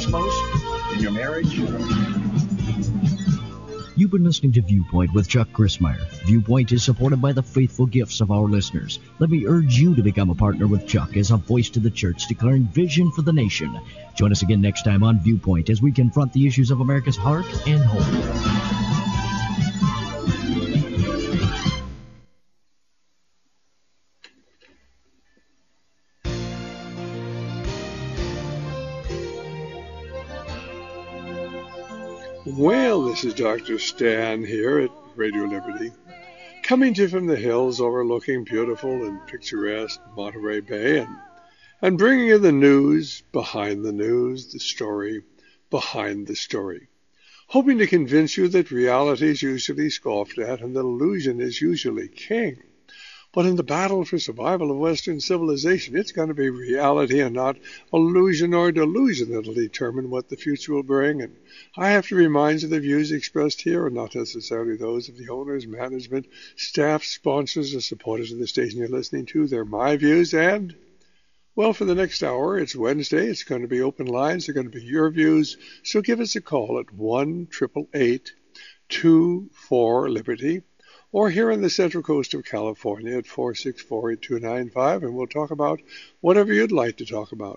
matters most in your marriage? You've been listening to Viewpoint with Chuck Crismier. Viewpoint is supported by the faithful gifts of our listeners. Let me urge you to become a partner with Chuck as a voice to the church declaring vision for the nation. Join us again next time on Viewpoint as we confront the issues of America's heart and home. Well, this is Dr. Stan here at Radio Liberty, coming to you from the hills overlooking beautiful and picturesque Monterey Bay, and bringing you the news behind the news, the story behind the story, hoping to convince you that reality is usually scoffed at and that illusion is usually king. But in the battle for survival of Western civilization, it's going to be reality and not illusion or delusion that will determine what the future will bring. And I have to remind you the views expressed here are not necessarily those of the owners, management, staff, sponsors, or supporters of the station you're listening to. They're my views. And, well, for the next hour, it's Wednesday. It's going to be open lines. They're going to be your views. So give us a call at 1-888-24-LIBERTY. Or here on the Central Coast of California at 464-8295, and we'll talk about whatever you'd like to talk about.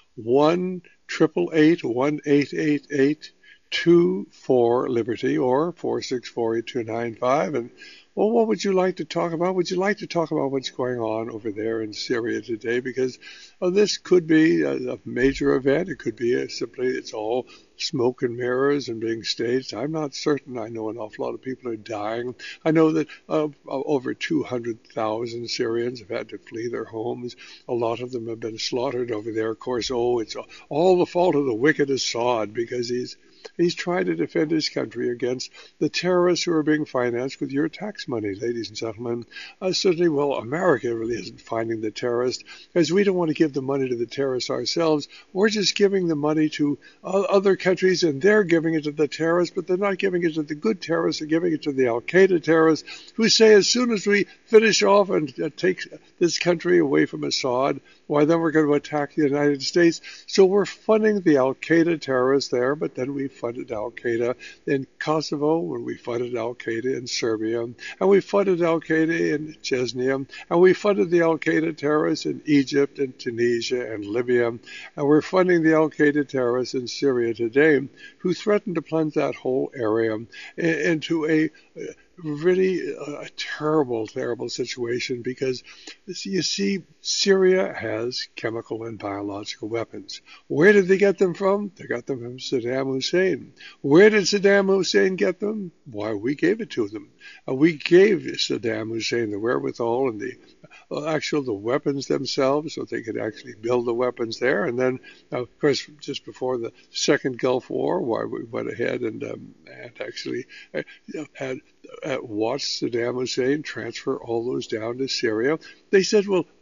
1-888-1888-24-LIBERTY or 464-8295. And, well, what would you like to talk about? Would you like to talk about what's going on over there in Syria today? Because this could be a major event. It could be simply it's all smoke and mirrors and being staged. I'm not certain. I know an awful lot of people are dying. I know that over 200,000 Syrians have had to flee their homes. A lot of them have been slaughtered over there. Of course, it's all the fault of the wicked Assad because he's trying to defend his country against the terrorists who are being financed with your tax money, ladies and gentlemen. Certainly, well, America really isn't finding the terrorists, as we don't want to give the money to the terrorists ourselves. We're just giving the money to other countries, and they're giving it to the terrorists, but they're not giving it to the good terrorists. They're giving it to the Al-Qaeda terrorists, who say as soon as we finish off and take this country away from Assad, why, then we're going to attack the United States. So we're funding the Al-Qaeda terrorists there, but then we funded Al-Qaeda in Kosovo, when we funded Al-Qaeda in Serbia, and we funded Al-Qaeda in Chechnya, and we funded the Al-Qaeda terrorists in Egypt and Tunisia and Libya, and we're funding the Al-Qaeda terrorists in Syria today, who threatened to plunge that whole area into a really a terrible, terrible situation because, you see, Syria has chemical and biological weapons. Where did they get them from? They got them from Saddam Hussein. Where did Saddam Hussein get them? Why, we gave it to them. We gave Saddam Hussein the wherewithal and the weapons themselves so they could actually build the weapons there. And then, of course, just before the second Gulf War, why we went ahead and actually had watched Saddam Hussein transfer all those down to Syria. They said,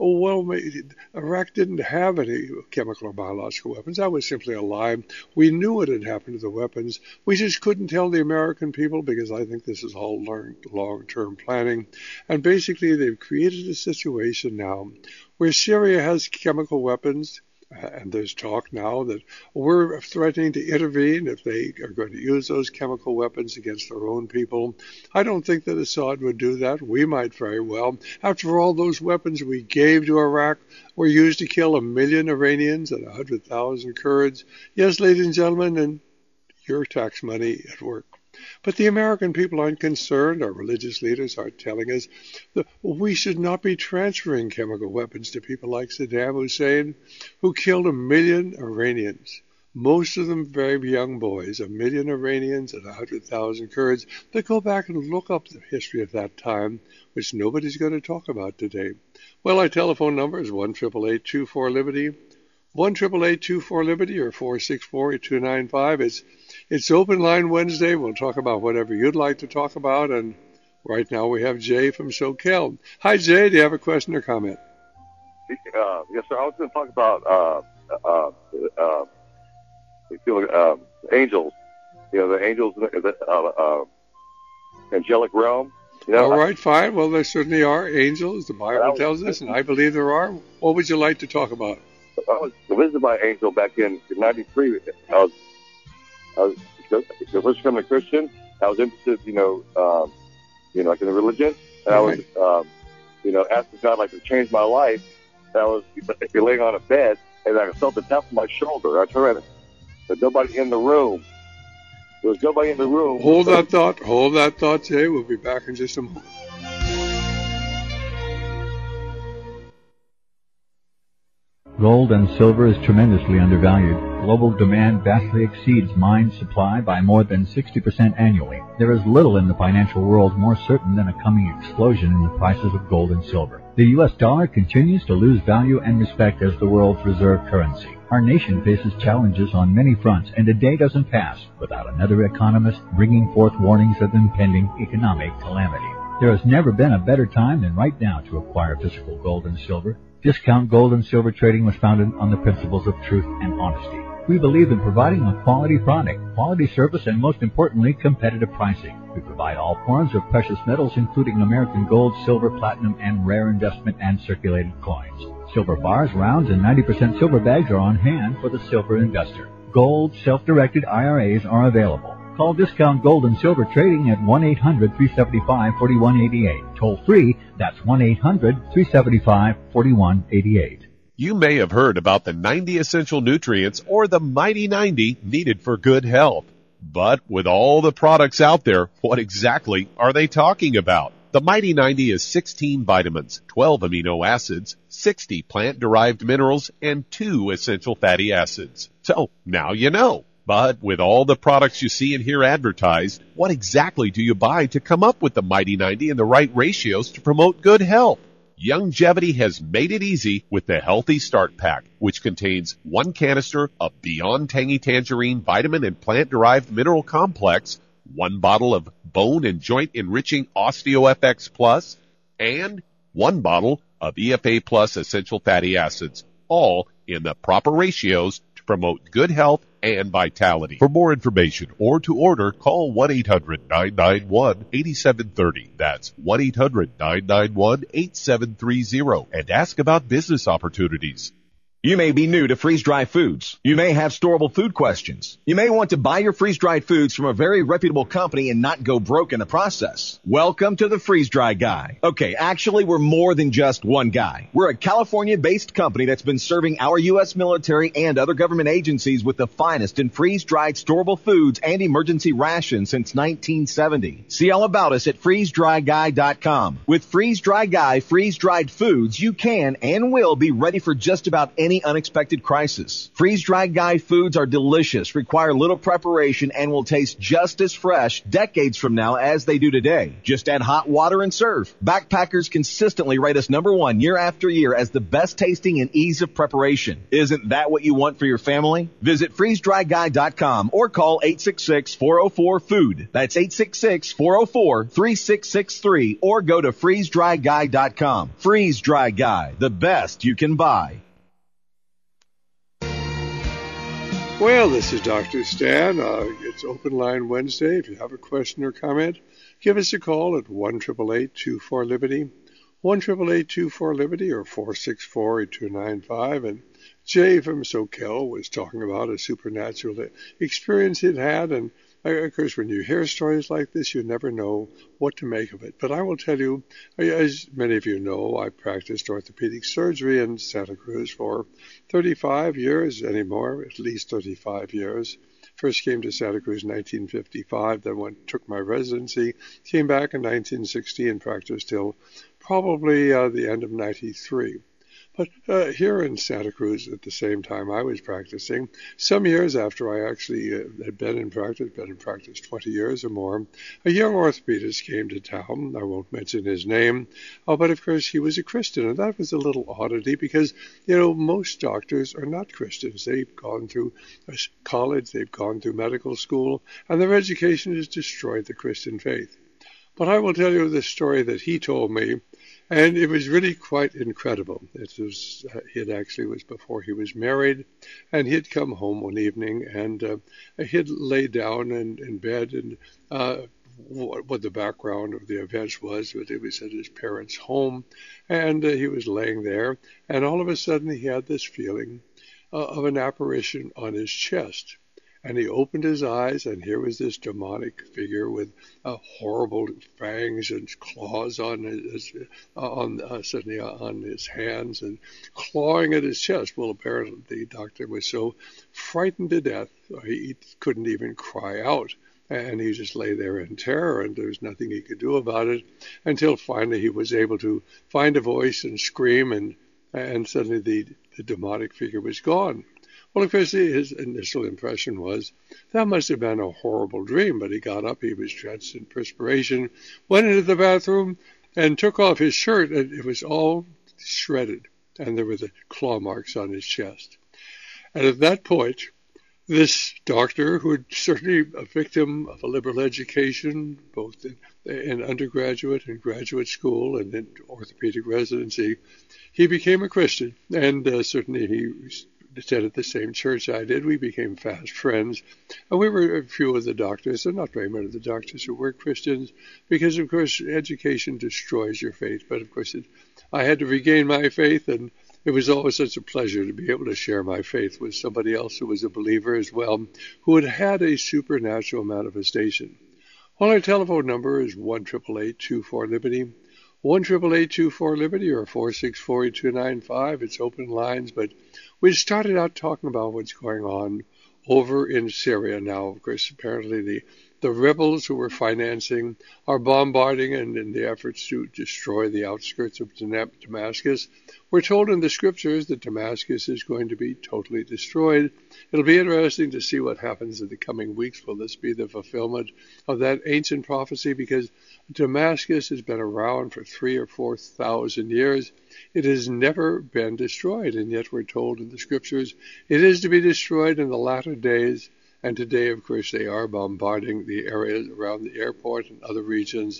Iraq didn't have any chemical or biological weapons. That was simply a lie. We knew what had happened to the weapons. We just couldn't tell the American people because I think this is all long-term planning. And basically, they've created a situation now where Syria has chemical weapons. And there's talk now that we're threatening to intervene if they are going to use those chemical weapons against their own people. I don't think that Assad would do that. We might very well. After all, those weapons we gave to Iraq were used to kill 1 million Iranians and 100,000 Kurds. Yes, ladies and gentlemen, and your tax money at work. But the American people aren't concerned. Our religious leaders are telling us that we should not be transferring chemical weapons to people like Saddam Hussein, who killed 1 million Iranians, most of them very young boys, 1 million Iranians and 100,000 Kurds. They go back and look up the history of that time, which nobody's going to talk about today. Well, our telephone number is 1-888-24-LIBERTY, 1-888-24-LIBERTY, or 464-8295. It's Open Line Wednesday. We'll talk about whatever you'd like to talk about. And right now we have Jay from SoCal. Hi, Jay. Do you have a question or comment? Yes, sir. I was going to talk about angels. The angels, the angelic realm. All right, fine. Well, there certainly are angels. The Bible tells us, and I believe there are. What would you like to talk about? was visited by an angel back in '93. I was the first becoming a Christian. I was interested, like in the religion, and I was, asking God like to change my life. And I was laying on a bed, and I felt the tap on my shoulder. I turned around, but nobody in the room. There was nobody in the room. Hold that thought, Jay. We'll be back in just a moment. Gold and silver is tremendously undervalued. Global demand vastly exceeds mine supply by more than 60% annually. There is little in the financial world more certain than a coming explosion in the prices of gold and silver. The U.S. dollar continues to lose value and respect as the world's reserve currency. Our nation faces challenges on many fronts, and a day doesn't pass without another economist bringing forth warnings of impending economic calamity. There has never been a better time than right now to acquire physical gold and silver. Discount Gold and Silver Trading was founded on the principles of truth and honesty. We believe in providing a quality product, quality service, and most importantly, competitive pricing. We provide all forms of precious metals, including American gold, silver, platinum, and rare investment and circulated coins. Silver bars, rounds, and 90% silver bags are on hand for the silver investor. Gold self-directed IRAs are available. Call Discount Gold and Silver Trading at 1-800-375-4188. Toll free, that's 1-800-375-4188. You may have heard about the 90 essential nutrients or the Mighty 90 needed for good health. But with all the products out there, what exactly are they talking about? The Mighty 90 is 16 vitamins, 12 amino acids, 60 plant-derived minerals, and 2 essential fatty acids. So now you know. But with all the products you see and hear advertised, what exactly do you buy to come up with the Mighty 90 and the right ratios to promote good health? Youngevity has made it easy with the Healthy Start Pack, which contains 1 canister of Beyond Tangy Tangerine vitamin and plant-derived mineral complex, 1 bottle of bone and joint enriching OsteoFX Plus, and 1 bottle of EFA Plus essential fatty acids, all in the proper ratios to promote good health and vitality. For more information or to order, call 1-800-991-8730. That's 1-800-991-8730 and ask about business opportunities. You may be new to freeze-dried foods. You may have storable food questions. You may want to buy your freeze-dried foods from a very reputable company and not go broke in the process. Welcome to the Freeze-Dry Guy. Okay, actually, we're more than just one guy. We're a California-based company that's been serving our U.S. military and other government agencies with the finest in freeze-dried storable foods and emergency rations since 1970. See all about us at freezedryguy.com. With Freeze-Dry Guy freeze-dried foods, you can and will be ready for just about any unexpected crisis. Freeze-Dried Guy foods are delicious, require little preparation, and will taste just as fresh decades from now as they do today. Just add hot water and serve. Backpackers consistently rate us #1 year after year as the best tasting and ease of preparation. Isn't that what you want for your family? Visit freezedryguy.com or call 866-404-FOOD. That's 866-404-3663 or go to freezedryguy.com. Freeze-Dry Guy, the best you can buy. Well, this is Dr. Stan. It's Open Line Wednesday. If you have a question or comment, give us a call at 1-888-24-LIBERTY, 1-888-24-LIBERTY, or 464-8295. And Jay from SoCal was talking about a supernatural experience he'd had. And, of course, when you hear stories like this, you never know what to make of it. But I will tell you, as many of you know, I practiced orthopedic surgery in Santa Cruz for 35 years anymore, at least 35 years. First came to Santa Cruz in 1955, then took my residency, came back in 1960 and practiced till probably the end of 93. But here in Santa Cruz, at the same time I was practicing, some years after I actually had been in practice 20 years or more, a young orthopedist came to town. I won't mention his name, but of course he was a Christian, and that was a little oddity because, most doctors are not Christians. They've gone through college, they've gone through medical school, and their education has destroyed the Christian faith. But I will tell you the story that he told me, and it was really quite incredible. It was was before he was married, and he'd come home one evening, and he'd lay down in bed and what the background of the events was, but he was at his parents' home, and he was laying there, and all of a sudden he had this feeling of an apparition on his chest. And he opened his eyes, and here was this demonic figure with horrible fangs and claws on his hands and clawing at his chest. Well, apparently the doctor was so frightened to death, he couldn't even cry out. And he just lay there in terror, and there was nothing he could do about it until finally he was able to find a voice and scream, and suddenly the demonic figure was gone. Well, of course, his initial impression was that must have been a horrible dream, but he got up, he was drenched in perspiration, went into the bathroom, and took off his shirt, and it was all shredded, and there were the claw marks on his chest. And at that point, this doctor, who had certainly a victim of a liberal education, both in undergraduate and graduate school and in orthopedic residency, he became a Christian, and certainly he attended the same church I did. We became fast friends, and we were a few of the doctors, and not very many of the doctors who were Christians, because, of course, education destroys your faith. But, of course, I had to regain my faith, and it was always such a pleasure to be able to share my faith with somebody else who was a believer as well, who had had a supernatural manifestation. Well, our telephone number is 1-888-24-LIBERTY, 1-888-24-LIBERTY, or 464-8295. It's open lines, but we started out talking about what's going on over in Syria now. Of course, apparently the rebels who were financing are bombarding, and in the efforts to destroy the outskirts of Damascus. We're told in the scriptures that Damascus is going to be totally destroyed. It'll be interesting to see what happens in the coming weeks. Will this be the fulfillment of that ancient prophecy? Because Damascus has been around for 3,000 or 4,000 years. It has never been destroyed, and yet we're told in the scriptures it is to be destroyed in the latter days. And today, of course, they are bombarding the areas around the airport and other regions.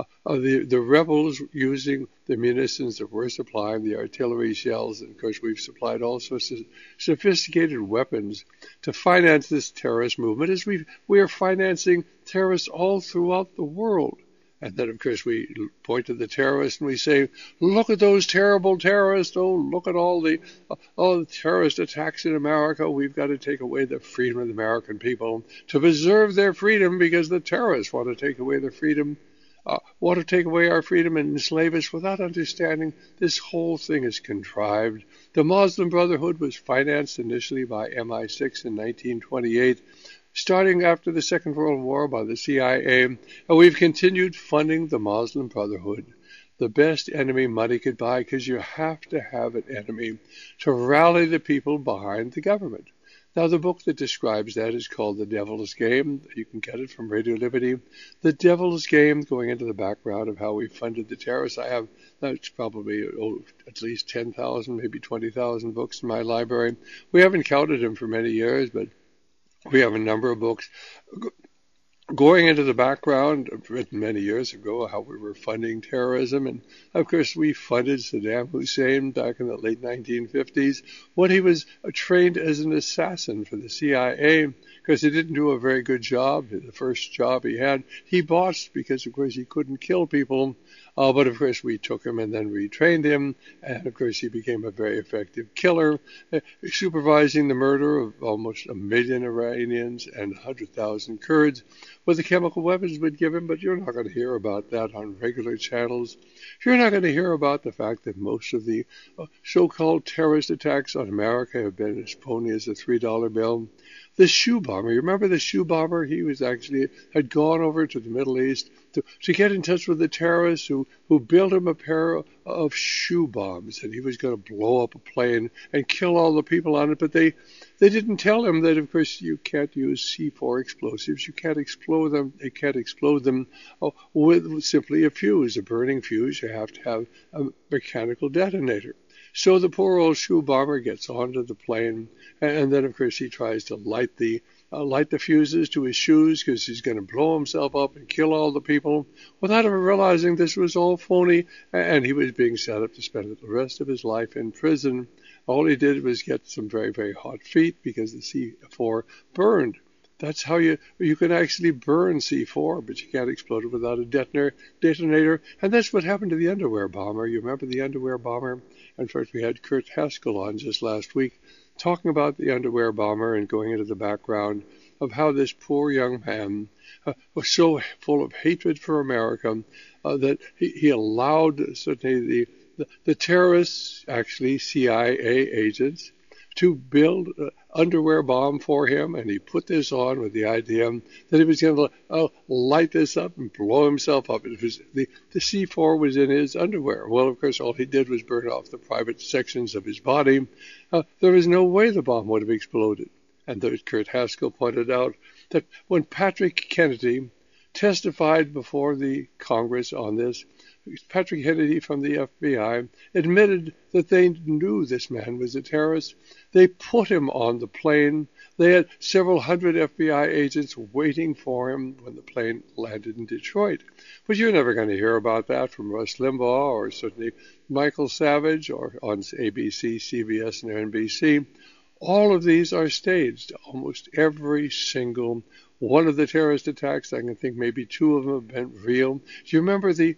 The rebels using the munitions that we're supplying, the artillery shells, and of course we've supplied all sorts of sophisticated weapons to finance this terrorist movement, as we are financing terrorists all throughout the world. And then, of course, we point to the terrorists and we say, look at those terrible terrorists. Oh, look at all the terrorist attacks in America. We've got to take away the freedom of the American people to preserve their freedom, because the terrorists want to take away their freedom, want to take away our freedom and enslave us, without understanding this whole thing is contrived. The Muslim Brotherhood was financed initially by MI6 in 1928. Starting after the Second World War by the CIA, and we've continued funding the Muslim Brotherhood, the best enemy money could buy, because you have to have an enemy to rally the people behind the government. Now, the book that describes that is called The Devil's Game. You can get it from Radio Liberty. The Devil's Game, going into the background of how we funded the terrorists. I have, that's probably at least 10,000, maybe 20,000 books in my library. We haven't counted them for many years, but we have a number of books going into the background, written many years ago, how we were funding terrorism. And, of course, we funded Saddam Hussein back in the late 1950s when he was trained as an assassin for the CIA, because he didn't do a very good job. The first job he had, he botched because, of course, he couldn't kill people. But, of course, we took him and then retrained him. And, of course, he became a very effective killer, supervising the murder of almost 1 million Iranians and 100,000 Kurds with the chemical weapons we'd given. But you're not going to hear about that on regular channels. You're not going to hear about the fact that most of the so-called terrorist attacks on America have been as phony as a $3 bill. The shoe bomber, you remember the shoe bomber? He was had gone over to the Middle East to get in touch with the terrorists who built him a pair of shoe bombs, and he was going to blow up a plane and kill all the people on it. But they didn't tell him that, of course, you can't use C4 explosives. You can't explode them. They can't explode them with simply a fuse, a burning fuse. You have to have a mechanical detonator. So the poor old shoe bomber gets onto the plane, and then, of course, he tries to light the fuses to his shoes, because he's going to blow himself up and kill all the people, without ever realizing this was all phony, and he was being set up to spend the rest of his life in prison. All he did was get some very, very hot feet, because the C4 burned. That's how you can actually burn C4, but you can't explode it without a detonator. And that's what happened to the underwear bomber. You remember the underwear bomber? In fact, we had Kurt Haskell on just last week talking about the underwear bomber and going into the background of how this poor young man was so full of hatred for America that he allowed certainly the terrorists, actually CIA agents, to build an underwear bomb for him, and he put this on with the idea that he was going to light this up and blow himself up. It was the C4 was in his underwear. Well, of course, all he did was burn off the private sections of his body. There was no way the bomb would have exploded. And Kurt Haskell pointed out that when Patrick Kennedy testified before the Congress on this, Patrick Kennedy from the FBI admitted that they knew this man was a terrorist. They put him on the plane. They had several hundred FBI agents waiting for him when the plane landed in Detroit. But you're never going to hear about that from Rush Limbaugh or certainly Michael Savage or on ABC, CBS, and NBC. All of these are staged. Almost every single one of the terrorist attacks, I can think maybe two of them have been real. Do you remember the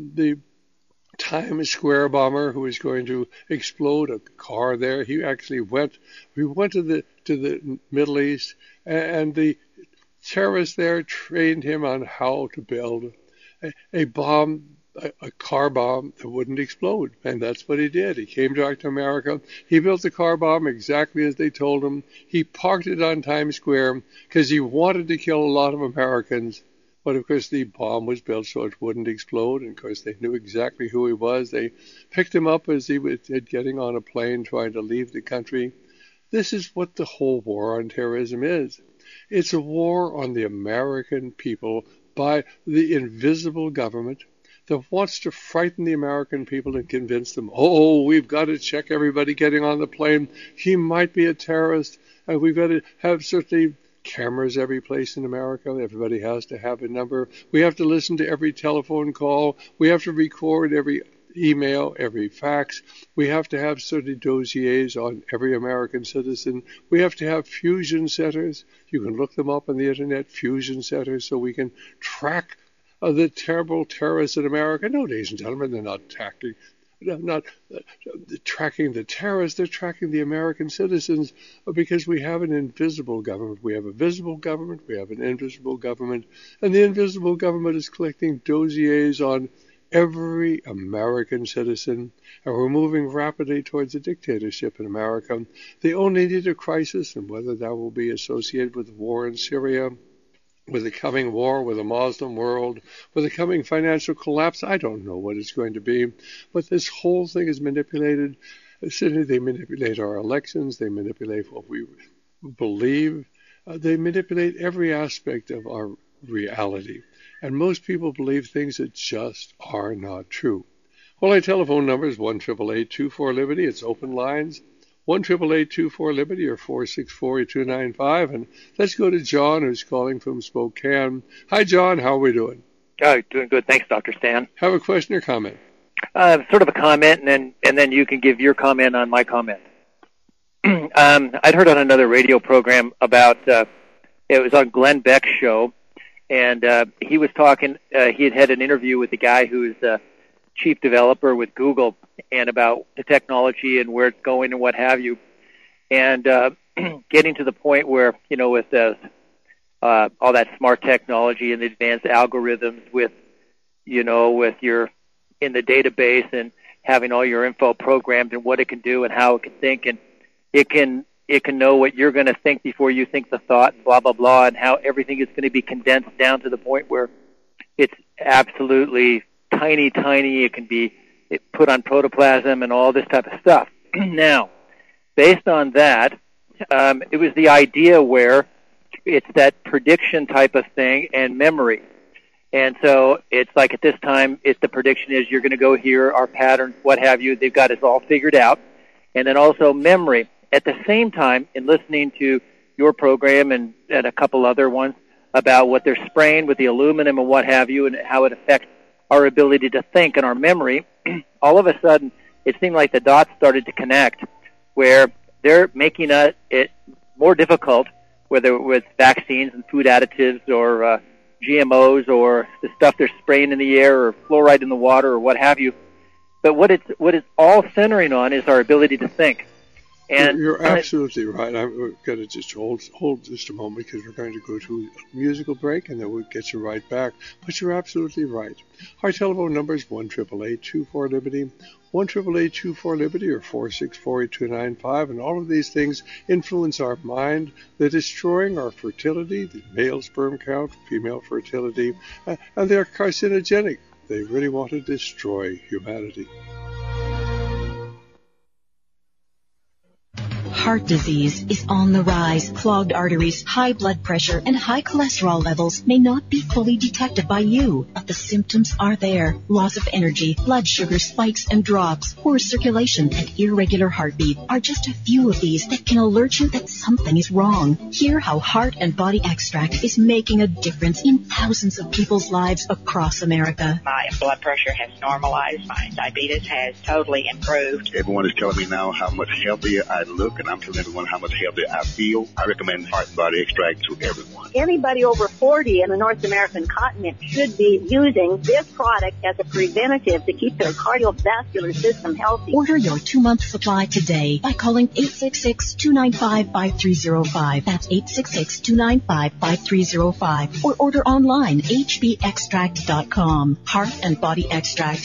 Times Square bomber who was going to explode a car there? He actually went to the Middle East, and the terrorists there trained him on how to build a bomb, a car bomb that wouldn't explode. And that's what he did. He came back to America. He built the car bomb exactly as they told him. He parked it on Times Square because he wanted to kill a lot of Americans. But of course the bomb was built so it wouldn't explode. And of course they knew exactly who he was. They picked him up as he was getting on a plane trying to leave the country. This is what the whole war on terrorism is. It's a war on the American people by the invisible government that wants to frighten the American people and convince them, oh, we've got to check everybody getting on the plane. He might be a terrorist, and we've got to have certainly cameras every place in America. Everybody has to have a number. We have to listen to every telephone call. We have to record every email, every fax. We have to have certain dossiers on every American citizen. We have to have fusion centers. You can look them up on the internet, fusion centers, so we can track the terrible terrorists in America. No, ladies and gentlemen, they're not tracking the terrorists. They're tracking the American citizens because we have an invisible government. We have a visible government. We have an invisible government. And the invisible government is collecting dossiers on every American citizen, and we're moving rapidly towards a dictatorship in America. They only need a crisis, and whether that will be associated with the war in Syria, with the coming war with the Muslim world, with the coming financial collapse, I don't know what it's going to be. But this whole thing is manipulated. Certainly they manipulate our elections. They manipulate what we believe. They manipulate every aspect of our reality. And most people believe things that just are not true. Well, our telephone number is 1-888-24-LIBERTY. It's open lines. 1-888-24-LIBERTY or 464-8295. And let's go to John, who's calling from Spokane. Hi, John. How are we doing? Oh, doing good. Thanks, Dr. Stan. Have a question or comment? Sort of a comment, and then you can give your comment on my comment. I'd heard on another radio program about, it was on Glenn Beck's show, and he was talking, he had an interview with the guy who's chief developer with Google, and about the technology and where it's going and what have you, and getting to the point where, you know, with all that smart technology and the advanced algorithms with, you know, with your in the database and having all your info programmed and what it can do and how it can think, and it can know what you're going to think before you think the thought, blah blah blah, and how everything is going to be condensed down to the point where it's absolutely tiny. It can be put on protoplasm and all this type of stuff. Now, based on that, it was the idea where it's that prediction type of thing and memory. And so it's like at this time, it's the prediction is you're going to go here, our patterns, what have you. They've got it all figured out. And then also memory. At the same time, in listening to your program and a couple other ones about what they're spraying with the aluminum and what have you and how it affects our ability to think and our memory, all of a sudden it seemed like the dots started to connect where they're making it more difficult whether with vaccines and food additives or GMOs or the stuff they're spraying in the air or fluoride in the water or what have you. But what it's all centering on is our ability to think. And you're absolutely right. I'm going to just hold just a moment because we're going to go to a musical break and then we'll get you right back. But you're absolutely right. Our telephone number is 1-888-24-LIBERTY, 1-888-24-LIBERTY or 464-8295. And all of these things influence our mind. They're destroying our fertility, the male sperm count, female fertility, and they're carcinogenic. They really want to destroy humanity. Heart disease is on the rise. Clogged arteries, high blood pressure, and high cholesterol levels may not be fully detected by you, but the symptoms are there. Loss of energy, blood sugar spikes and drops, poor circulation, and irregular heartbeat are just a few of these that can alert you that something is wrong. Hear how Heart and Body Extract is making a difference in thousands of people's lives across America. My blood pressure has normalized. My diabetes has totally improved. Everyone is telling me now how much healthier I look, and I'm telling everyone how much healthier I feel. I recommend Heart and Body Extract to everyone. Anybody over 40 in the North American continent should be using this product as a preventative to keep their cardiovascular system healthy. Order your 2-month supply today by calling 866-295-5305. That's 866-295-5305. Or order online, hbextract.com. Heart and Body Extract,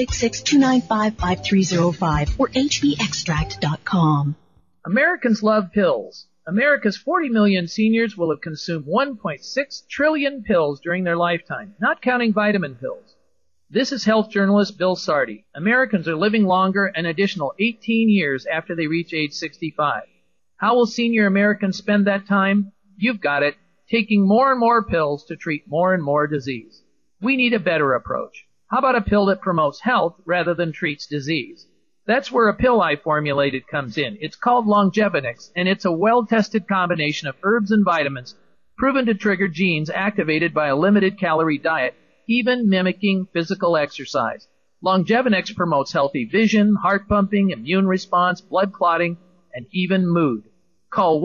866-295-5305 or hbextract.com. Americans love pills. America's 40 million seniors will have consumed 1.6 trillion pills during their lifetime, not counting vitamin pills. This is health journalist Bill Sardi. Americans are living longer an additional 18 years after they reach age 65. How will senior Americans spend that time? You've got it, taking more and more pills to treat more and more disease. We need a better approach. How about a pill that promotes health rather than treats disease? That's where a pill I formulated comes in. It's called Longevinix, and it's a well-tested combination of herbs and vitamins proven to trigger genes activated by a limited-calorie diet, even mimicking physical exercise. Longevinix promotes healthy vision, heart pumping, immune response, blood clotting, and even mood. Call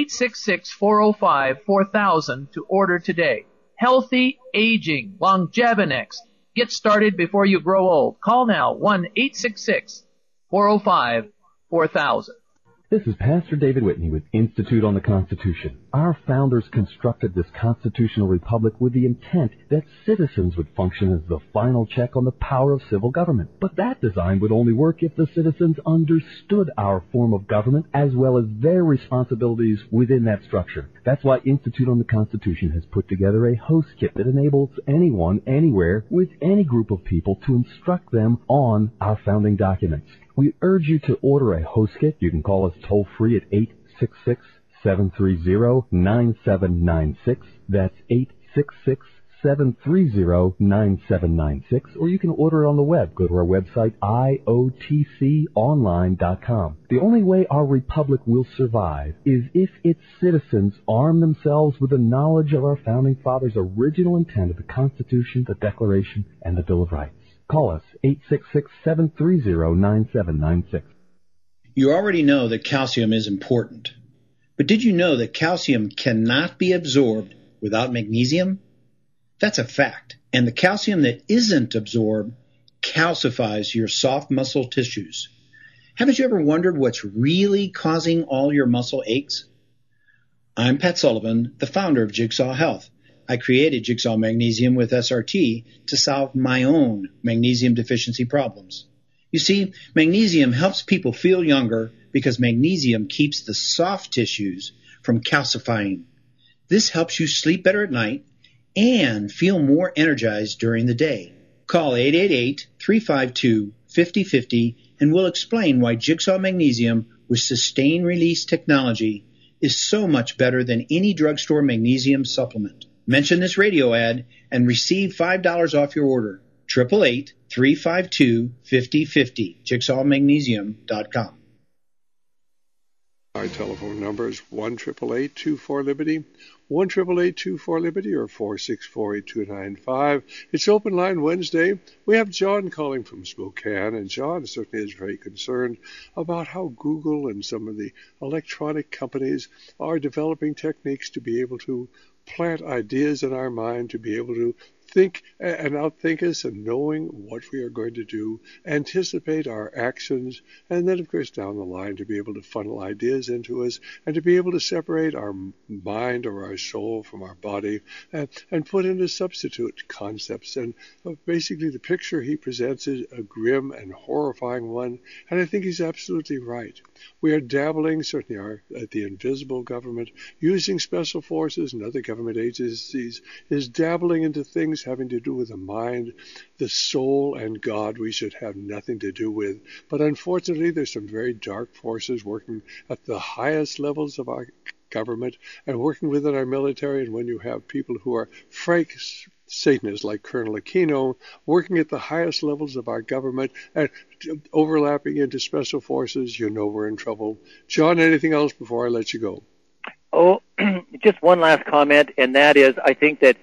1-866-405-4000 to order today. Healthy aging, Longevinix. Get started before you grow old. Call now, 1-866-405-4000. This is Pastor David Whitney with Institute on the Constitution. Our founders constructed this constitutional republic with the intent that citizens would function as the final check on the power of civil government. But that design would only work if the citizens understood our form of government as well as their responsibilities within that structure. That's why Institute on the Constitution has put together a host kit that enables anyone, anywhere, with any group of people to instruct them on our founding documents. We urge you to order a host kit. You can call us toll-free at 866-730-9796. That's 866-730-9796. Or you can order it on the web. Go to our website, iotconline.com. The only way our republic will survive is if its citizens arm themselves with the knowledge of our founding fathers' original intent of the Constitution, the Declaration, and the Bill of Rights. Call us, 866-730-9796. You already know that calcium is important. But did you know that calcium cannot be absorbed without magnesium? That's a fact. And the calcium that isn't absorbed calcifies your soft muscle tissues. Haven't you ever wondered what's really causing all your muscle aches? I'm Pat Sullivan, the founder of Jigsaw Health. I created Jigsaw Magnesium with SRT to solve my own magnesium deficiency problems. You see, magnesium helps people feel younger because magnesium keeps the soft tissues from calcifying. This helps you sleep better at night and feel more energized during the day. Call 888-352-5050 and we'll explain why Jigsaw Magnesium with sustained release technology is so much better than any drugstore magnesium supplement. Mention this radio ad and receive $5 off your order. 888-352-5050. JigsawMagnesium.com. Our telephone number is 1-888-24-LIBERTY, 1-888-24-LIBERTY or 464-8295. It's Open Line Wednesday. We have John calling from Spokane, and John certainly is very concerned about how Google and some of the electronic companies are developing techniques to be able to plant ideas in our mind, to be able to think and outthink us, and knowing what we are going to do, anticipate our actions, and then, of course, down the line to be able to funnel ideas into us and to be able to separate our mind or our soul from our body and put into substitute concepts. And basically the picture he presents is a grim and horrifying one, and I think he's absolutely right. We are dabbling, certainly the invisible government, using special forces and other government agencies, is dabbling into things having to do with the mind, the soul, and God we should have nothing to do with. But unfortunately, there's some very dark forces working at the highest levels of our government and working within our military. And when you have people who are frank Satanists like Colonel Aquino working at the highest levels of our government and overlapping into special forces, we're in trouble. John, anything else before I let you go? Oh, just one last comment, and that is, I think that,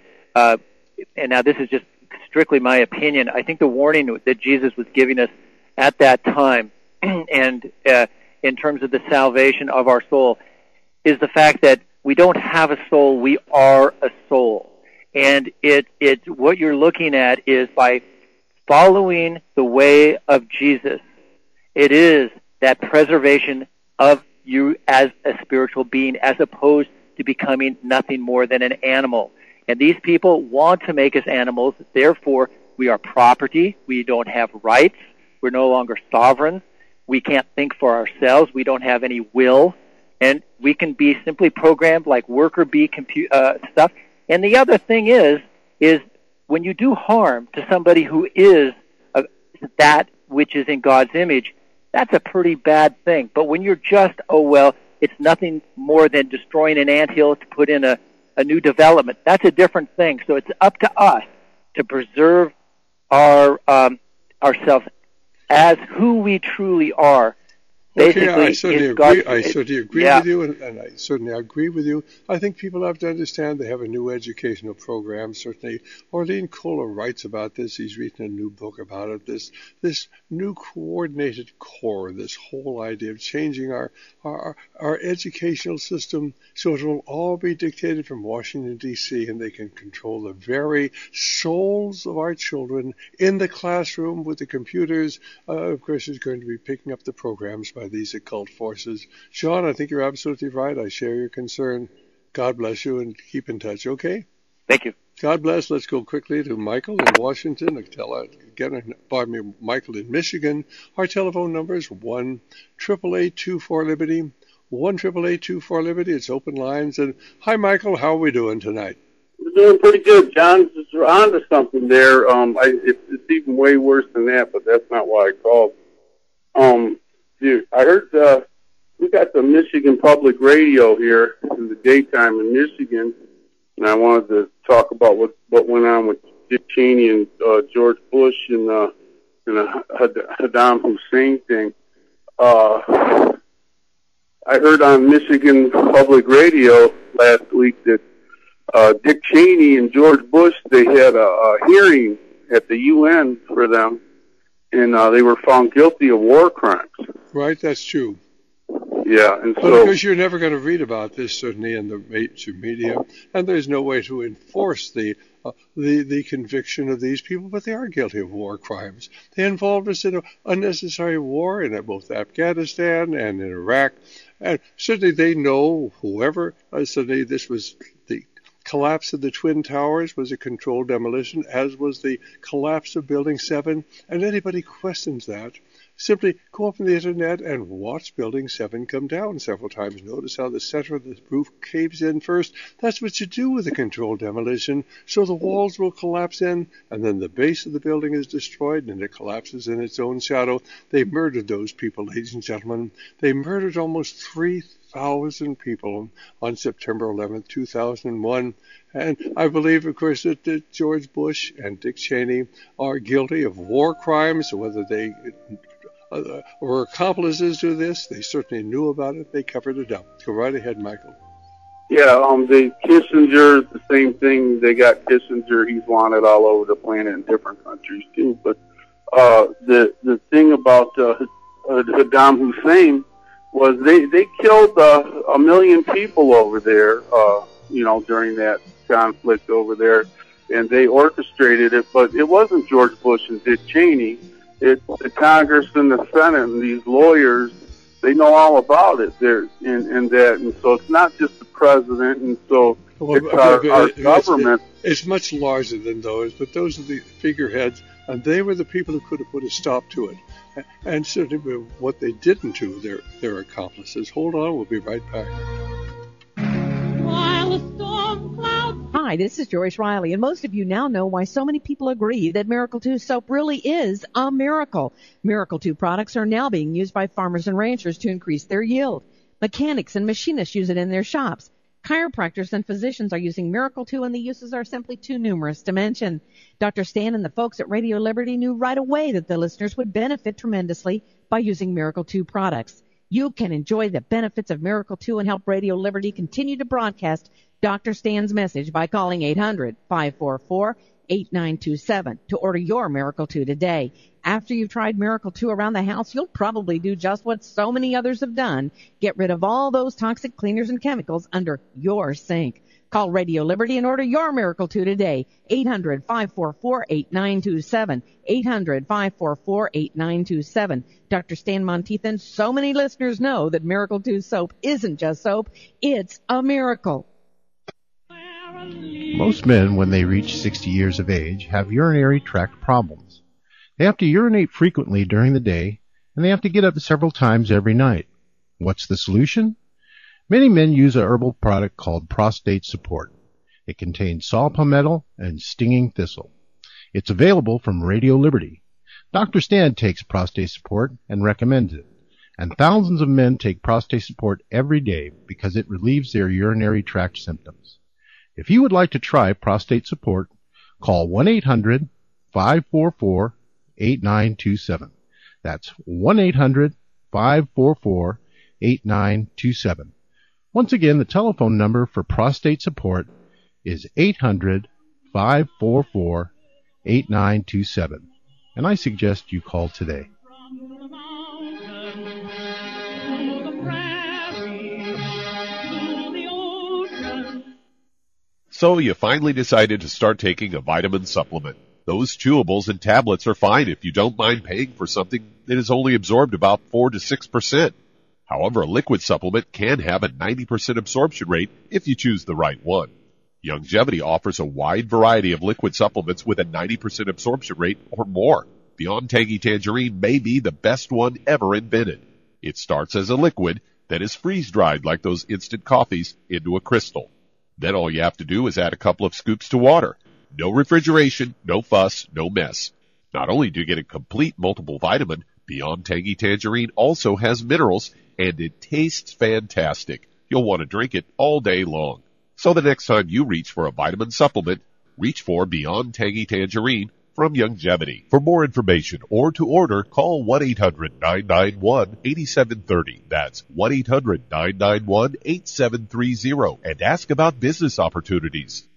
and now this is just strictly my opinion, I think the warning that Jesus was giving us at that time, and in terms of the salvation of our soul, is the fact that we don't have a soul, we are a soul. And what you're looking at is by following the way of Jesus, it is that preservation of you as a spiritual being, as opposed to becoming nothing more than an animal. And these people want to make us animals. Therefore, we are property. We don't have rights. We're no longer sovereign. We can't think for ourselves. We don't have any will. And we can be simply programmed like worker bee stuff. And the other thing is when you do harm to somebody who is that which is in God's image, that's a pretty bad thing. But when you're just, it's nothing more than destroying an anthill to put in a new development, that's a different thing. So it's up to us to preserve ourselves as who we truly are. Okay, I certainly agree. I certainly agree with you, and I certainly agree with you. I think people have to understand they have a new educational program. Certainly, Orlene Kohler writes about this. He's written a new book about it. This new coordinated core, this whole idea of changing our educational system so it will all be dictated from Washington, D.C., and they can control the very souls of our children in the classroom with the computers. Of course, is going to be picking up the programs by these occult forces. Sean, I think you're absolutely right. I share your concern. God bless you, and keep in touch, okay? Thank you. God bless. Let's go quickly to Michael in Washington. Michael in Michigan. Our telephone number is 1-888-24-LIBERTY, 1-888-24-LIBERTY. It's open lines. And hi, Michael. How are we doing tonight? We're doing pretty good, John. Just on to something there. It's even way worse than that, but that's not why I called. I heard we got the Michigan Public Radio here in the daytime in Michigan, and I wanted to talk about what went on with Dick Cheney and George Bush and the Saddam Hussein thing. I heard on Michigan Public Radio last week that Dick Cheney and George Bush, they had a hearing at the UN for them, and they were found guilty of war crimes. Right, that's true. Yeah, and so because you're never going to read about this certainly in the major media, and there's no way to enforce the conviction of these people, but they are guilty of war crimes. They involved us in an unnecessary war in both Afghanistan and in Iraq, and certainly they know whoever certainly this was the collapse of the Twin Towers was a controlled demolition, as was the collapse of Building 7, and anybody questions that, simply go up on the internet and watch Building 7 come down several times. Notice how the center of the roof caves in first. That's what you do with a controlled demolition. So the walls will collapse in, and then the base of the building is destroyed, and it collapses in its own shadow. They murdered those people, ladies and gentlemen. They murdered almost 3,000 people on September 11th, 2001. And I believe, of course, that George Bush and Dick Cheney are guilty of war crimes, whether they were accomplices to this. They certainly knew about it. They covered it up. Go right ahead, Michael. The Kissinger, the same thing. They got Kissinger. He's wanted all over the planet in different countries too. But the thing about Saddam Hussein was they killed 1 million people over there. During that conflict over there, and they orchestrated it. But it wasn't George Bush and Dick Cheney. It's the Congress and the Senate and these lawyers. They know all about it. And so it's not just the president. And so it's our government. It's much larger than those, but those are the figureheads, and they were the people who could have put a stop to it. And certainly what they didn't do, their accomplices. Hold on, we'll be right back. Hi, this is Joyce Riley, and most of you now know why so many people agree that Miracle 2 soap really is a miracle. Miracle 2 products are now being used by farmers and ranchers to increase their yield. Mechanics and machinists use it in their shops. Chiropractors and physicians are using Miracle 2, and the uses are simply too numerous to mention. Dr. Stan and the folks at Radio Liberty knew right away that the listeners would benefit tremendously by using Miracle 2 products. You can enjoy the benefits of Miracle 2 and help Radio Liberty continue to broadcast Dr. Stan's message by calling 800-544-8927 to order your Miracle 2 today. After you've tried Miracle 2 around the house, you'll probably do just what so many others have done. Get rid of all those toxic cleaners and chemicals under your sink. Call Radio Liberty and order your Miracle 2 today. 800-544-8927. 800-544-8927. Dr. Stan Monteith and so many listeners know that Miracle 2 soap isn't just soap. It's a miracle. Most men, when they reach 60 years of age, have urinary tract problems. They have to urinate frequently during the day, and they have to get up several times every night. What's the solution? Many men use a herbal product called Prostate Support. It contains saw palmetto and stinging thistle. It's available from Radio Liberty. Dr. Stan takes Prostate Support and recommends it. And thousands of men take Prostate Support every day because it relieves their urinary tract symptoms. If you would like to try Prostate Support, call 1-800-544-8927. That's 1-800-544-8927. Once again, the telephone number for Prostate Support is 800-544-8927. And I suggest you call today. So you finally decided to start taking a vitamin supplement. Those chewables and tablets are fine if you don't mind paying for something that is only absorbed about 4 to 6%. However, a liquid supplement can have a 90% absorption rate if you choose the right one. Youngevity offers a wide variety of liquid supplements with a 90% absorption rate or more. Beyond Tangy Tangerine may be the best one ever invented. It starts as a liquid that is freeze-dried like those instant coffees into a crystal. Then all you have to do is add a couple of scoops to water. No refrigeration, no fuss, no mess. Not only do you get a complete multiple vitamin, Beyond Tangy Tangerine also has minerals, and it tastes fantastic. You'll want to drink it all day long. So the next time you reach for a vitamin supplement, reach for Beyond Tangy Tangerine from Youngevity. For more information or to order, call 1-800-991-8730. That's 1-800-991-8730 and ask about business opportunities.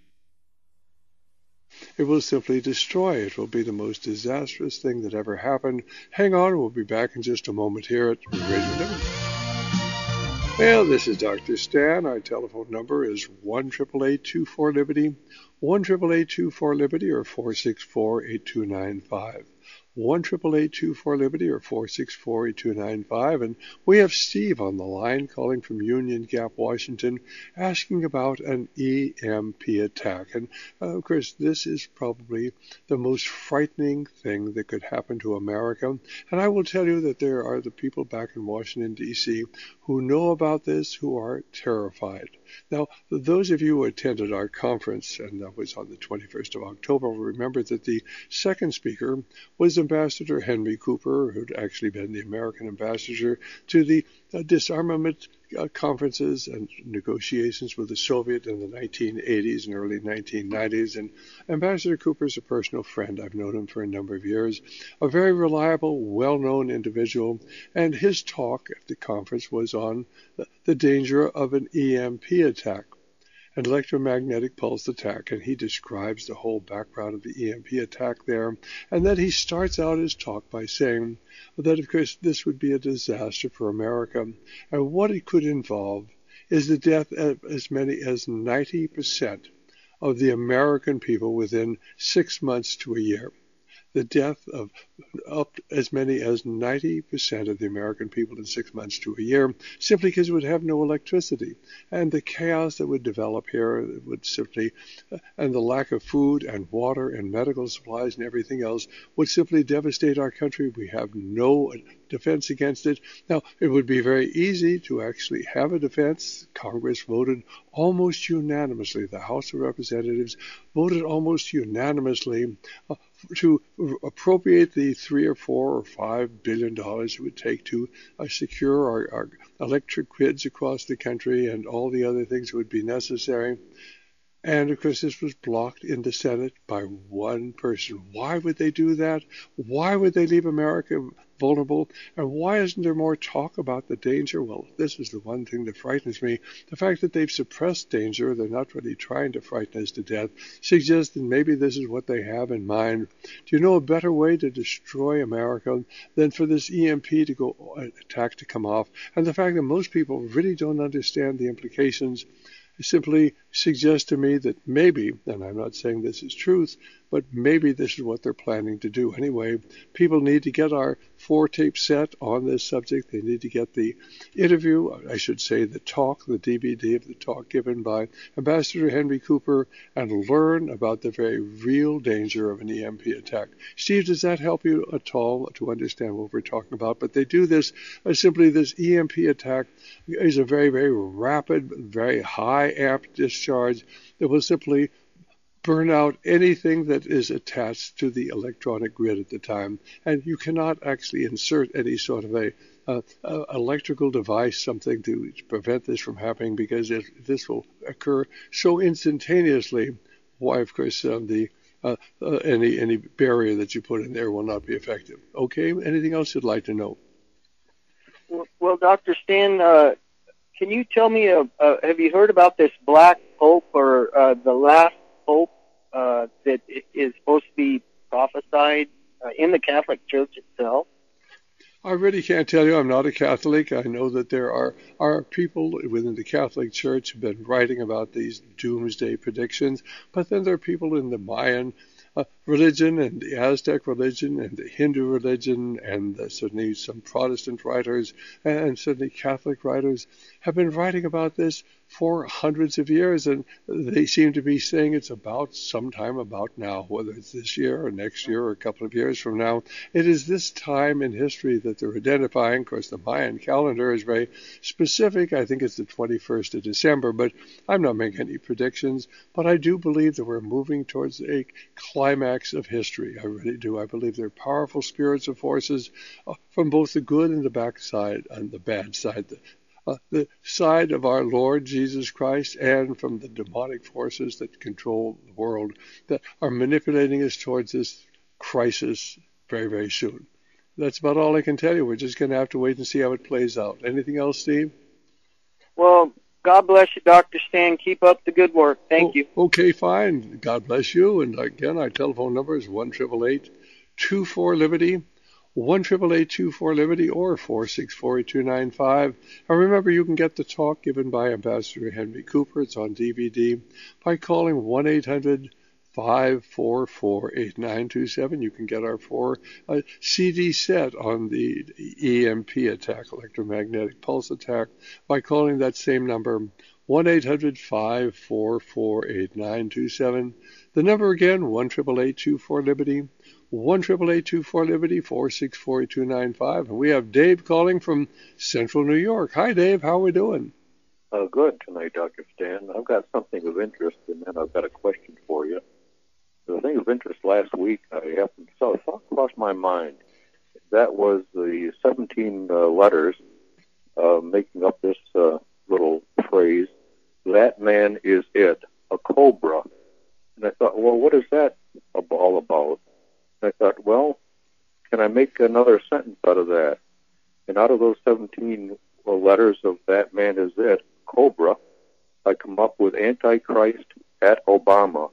It will simply destroy. It will be the most disastrous thing that ever happened. Hang on, we'll be back in just a moment here at Radio Liberty. Well, this is Dr. Stan. Our telephone number is 1-888-24-LIBERTY, 1-888-24-LIBERTY, or 464-8295. 1-888-24-LIBERTY or 464-8295. And we have Steve on the line calling from Union Gap, Washington, asking about an EMP attack. And, of course, this is probably the most frightening thing that could happen to America. And I will tell you that there are the people back in Washington, D.C., who know about this, who are terrified. Now, those of you who attended our conference, and that was on the 21st of October, will remember that the second speaker was Ambassador Henry Cooper, who'd actually been the American ambassador to the disarmament conferences and negotiations with the Soviet in the 1980s and early 1990s. And Ambassador Cooper is a personal friend. I've known him for a number of years. A very reliable, well-known individual. And his talk at the conference was on the danger of an EMP attack. an electromagnetic pulse attack, and he describes the whole background of the EMP attack there. And then he starts out his talk by saying that, of course, this would be a disaster for America, and what it could involve is the death of as many as 90% of the American people within 6 months to a year. The death of up as many as 90% of the American people in 6 months to a year, simply because it would have no electricity. And the chaos that would develop here would simply, and the lack of food and water and medical supplies and everything else would simply devastate our country. We have no defense against it. Now, it would be very easy to actually have a defense. Congress voted almost unanimously. The House of Representatives voted almost unanimously to appropriate the $3 or $4 or $5 billion it would take to secure our electric grids across the country and all the other things that would be necessary. And, of course, this was blocked in the Senate by one person. Why would they do that? Why would they leave America vulnerable? And why isn't there more talk about the danger? Well, this is the one thing that frightens me. The fact that they've suppressed danger, they're not really trying to frighten us to death, suggests that maybe this is what they have in mind. Do you know a better way to destroy America than for this EMP attack to come off? And the fact that most people really don't understand the implications simply suggests to me that maybe, and I'm not saying this is truth, but maybe this is what they're planning to do. Anyway, people need to get our 4-tape set on this subject. They need to get the interview, I should say the talk, the DVD of the talk given by Ambassador Henry Cooper, and learn about the very real danger of an EMP attack. Steve, does that help you at all to understand what we're talking about? But they do this, simply this EMP attack is a very, very rapid, very high amp discharge that will simply burn out anything that is attached to the electronic grid at the time. And you cannot actually insert any sort of a electrical device, something to prevent this from happening, because this will occur so instantaneously. Why, of course, any barrier that you put in there will not be effective. Okay, anything else you'd like to know? Well, Dr. Stan, can you tell me, have you heard about this Black Pope, or the last Pope that is supposed to be prophesied in the Catholic Church itself? I really can't tell you. I'm not a Catholic. I know that there are people within the Catholic Church who have been writing about these doomsday predictions, but then there are people in the Mayan religion and the Aztec religion and the Hindu religion, and certainly some Protestant writers and certainly Catholic writers have been writing about this for hundreds of years, and they seem to be saying it's about sometime about now, whether it's this year or next year or a couple of years from now. It is this time in history that they're identifying. Of course, the Mayan calendar is very specific. I think it's the 21st of December, but I'm not making any predictions. But I do believe that we're moving towards a climax of history. I really do. I believe there are powerful spiritual forces from both the good and the bad side, and the bad side, the side of our Lord Jesus Christ, and from the demonic forces that control the world, that are manipulating us towards this crisis very, very soon. That's about all I can tell you. We're just going to have to wait and see how it plays out. Anything else, Steve? Well, God bless you, Dr. Stan. Keep up the good work. Thank you. Okay, fine. God bless you. And again, our telephone number is 1-888-24-LIBERTY. 1-888-24-LIBERTY or 464-8295. And remember, you can get the talk given by Ambassador Henry Cooper. It's on DVD by calling 1-800-544-8927. You can get our 4 CD set on the EMP attack, electromagnetic pulse attack, by calling that same number, 1-800-544-8927. The number again, 1-888-24-LIBERTY. 1-888-24-LIBERTY, 464-8295. And we have Dave calling from Central New York. Hi, Dave. How are we doing? Good tonight, Dr. Stan. I've got something of interest, and then I've got a question for you. The thing of interest last week, I happened to saw a thought cross my mind. That was the 17 letters making up this little phrase, "That man is it," a cobra. And I thought, well, what is that all about? I thought, well, can I make another sentence out of that? And out of those 17 letters of "that man is it," cobra, I come up with Antichrist at Obama.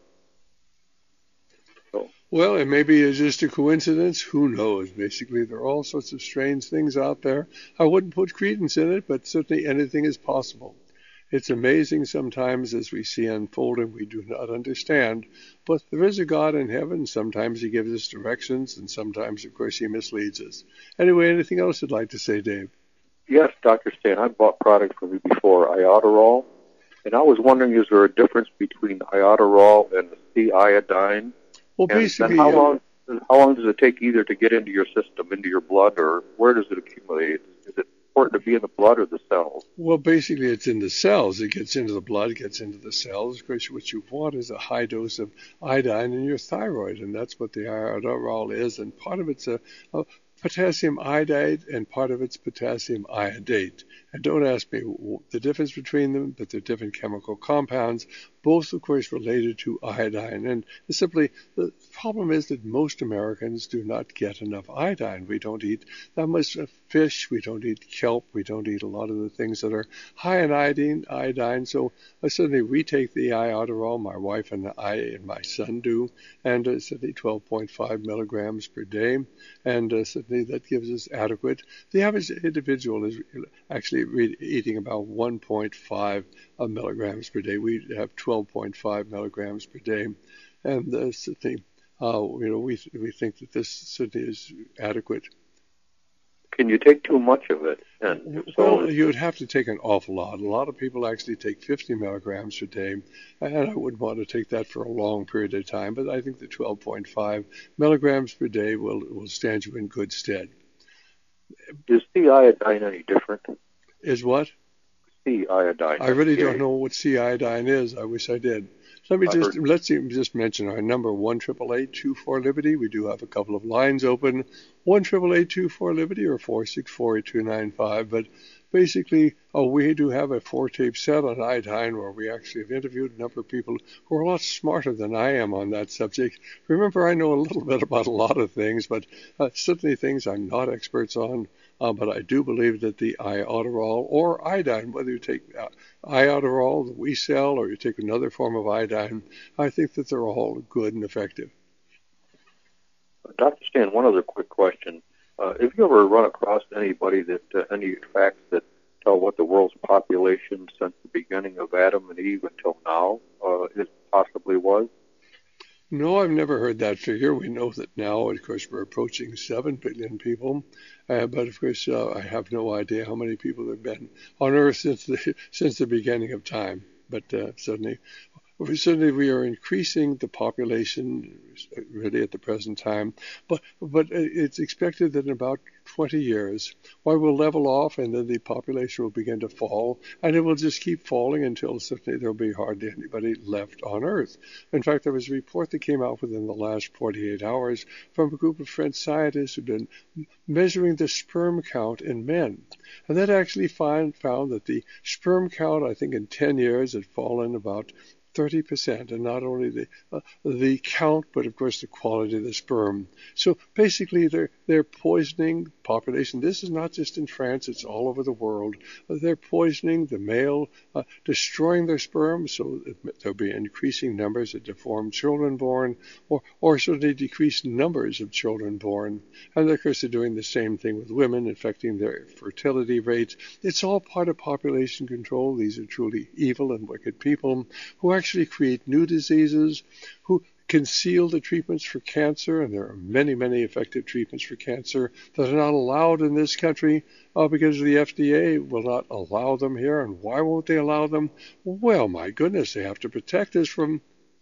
So, well, it maybe is just a coincidence. Who knows? Basically, there are all sorts of strange things out there. I wouldn't put credence in it, but certainly anything is possible. It's amazing sometimes as we see unfolding, we do not understand. But there is a God in heaven. Sometimes he gives us directions, and sometimes, of course, he misleads us. Anyway, anything else you'd like to say, Dave? yes, Dr. Stan, I bought product from you before, iodoral, and I was wondering, is there a difference between iodoral and C-iodine? Well, and basically, how long does it take either to get into your system, into your blood, or where does it accumulate? Is it important to be in the blood or the cells? Well, basically, it's in the cells. It gets into the blood, gets into the cells. Of course, what you want is a high dose of iodine in your thyroid, and that's what the iodoral is. And part of it's a potassium iodide, and part of it's potassium iodate. And don't ask me the difference between them, but they're different chemical compounds, both, of course, related to iodine. And simply, the problem is that most Americans do not get enough iodine. We don't eat that much fish. We don't eat kelp. We don't eat a lot of the things that are high in iodine. So certainly we take the iodoral, my wife and I and my son do, and certainly 12.5 milligrams per day. And certainly that gives us adequate. The average individual is actually eating about 1.5 milligrams per day. We have 12.5 milligrams per day, and certainly, we think that this certainly is adequate. Can you take too much of it? And well, you would have to take an awful lot. A lot of people actually take 50 milligrams per day, and I wouldn't want to take that for a long period of time, but I think the 12.5 milligrams per day will stand you in good stead. Is C-iodine any different? Is what? C-iodine. I really don't know what C-iodine is. I wish I did. Let's just mention our number, 1-888-24-LIBERTY. We do have a couple of lines open, 1-888-24-LIBERTY or 464-8295. But basically, we do have a 4-tape set on iodine where we actually have interviewed a number of people who are a lot smarter than I am on that subject. Remember, I know a little bit about a lot of things, but certainly things I'm not experts on. But I do believe that the iodoral or iodine, whether you take iodoral that we sell or you take another form of iodine, I think that they're all good and effective. Dr. Stan, one other quick question. Have you ever run across anybody any facts that tell what the world's population since the beginning of Adam and Eve until now it possibly was? No, I've never heard that figure. We know that now, of course, we're approaching 7 billion people. But, of course, I have no idea how many people have been on Earth since the beginning of time. But certainly we are increasing the population really at the present time. But it's expected that in about 20 years, we'll level off and then the population will begin to fall. And it will just keep falling until certainly there will be hardly anybody left on Earth. In fact, there was a report that came out within the last 48 hours from a group of French scientists who've been measuring the sperm count in men. And that actually found that the sperm count, I think in 10 years, had fallen about 30%, and not only the count, but of course the quality of the sperm. So basically, they're poisoning population. This is not just in France; it's all over the world. They're poisoning the male, destroying their sperm, so there'll be increasing numbers of deformed children born, or certainly decreased numbers of children born. And of course, they're doing the same thing with women, affecting their fertility rates. It's all part of population control. These are truly evil and wicked people who actually create new diseases, who conceal the treatments for cancer, and there are many, many effective treatments for cancer that are not allowed in this country because the FDA will not allow them here. And why won't they allow them? Well, my goodness, they have to protect us from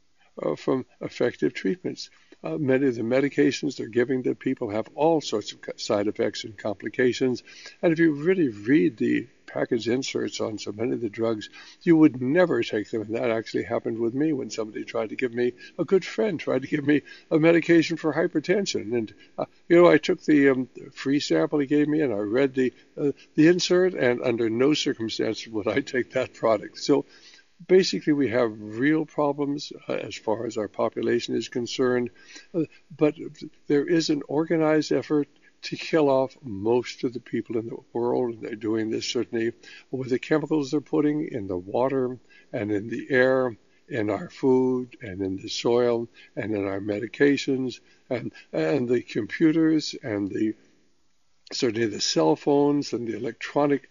effective treatments. Many of the medications they're giving to people have all sorts of side effects and complications. And if you really read the package inserts on so many of the drugs, you would never take them. And that actually happened with me when somebody tried to give me, a good friend tried to give me a medication for hypertension. And, I took the free sample he gave me and I read the insert, and under no circumstances would I take that product. So basically, we have real problems as far as our population is concerned, but there is an organized effort to kill off most of the people in the world. They're doing this certainly with the chemicals they're putting in the water and in the air, in our food, and in the soil, and in our medications, and the computers, and certainly the cell phones, and the electronic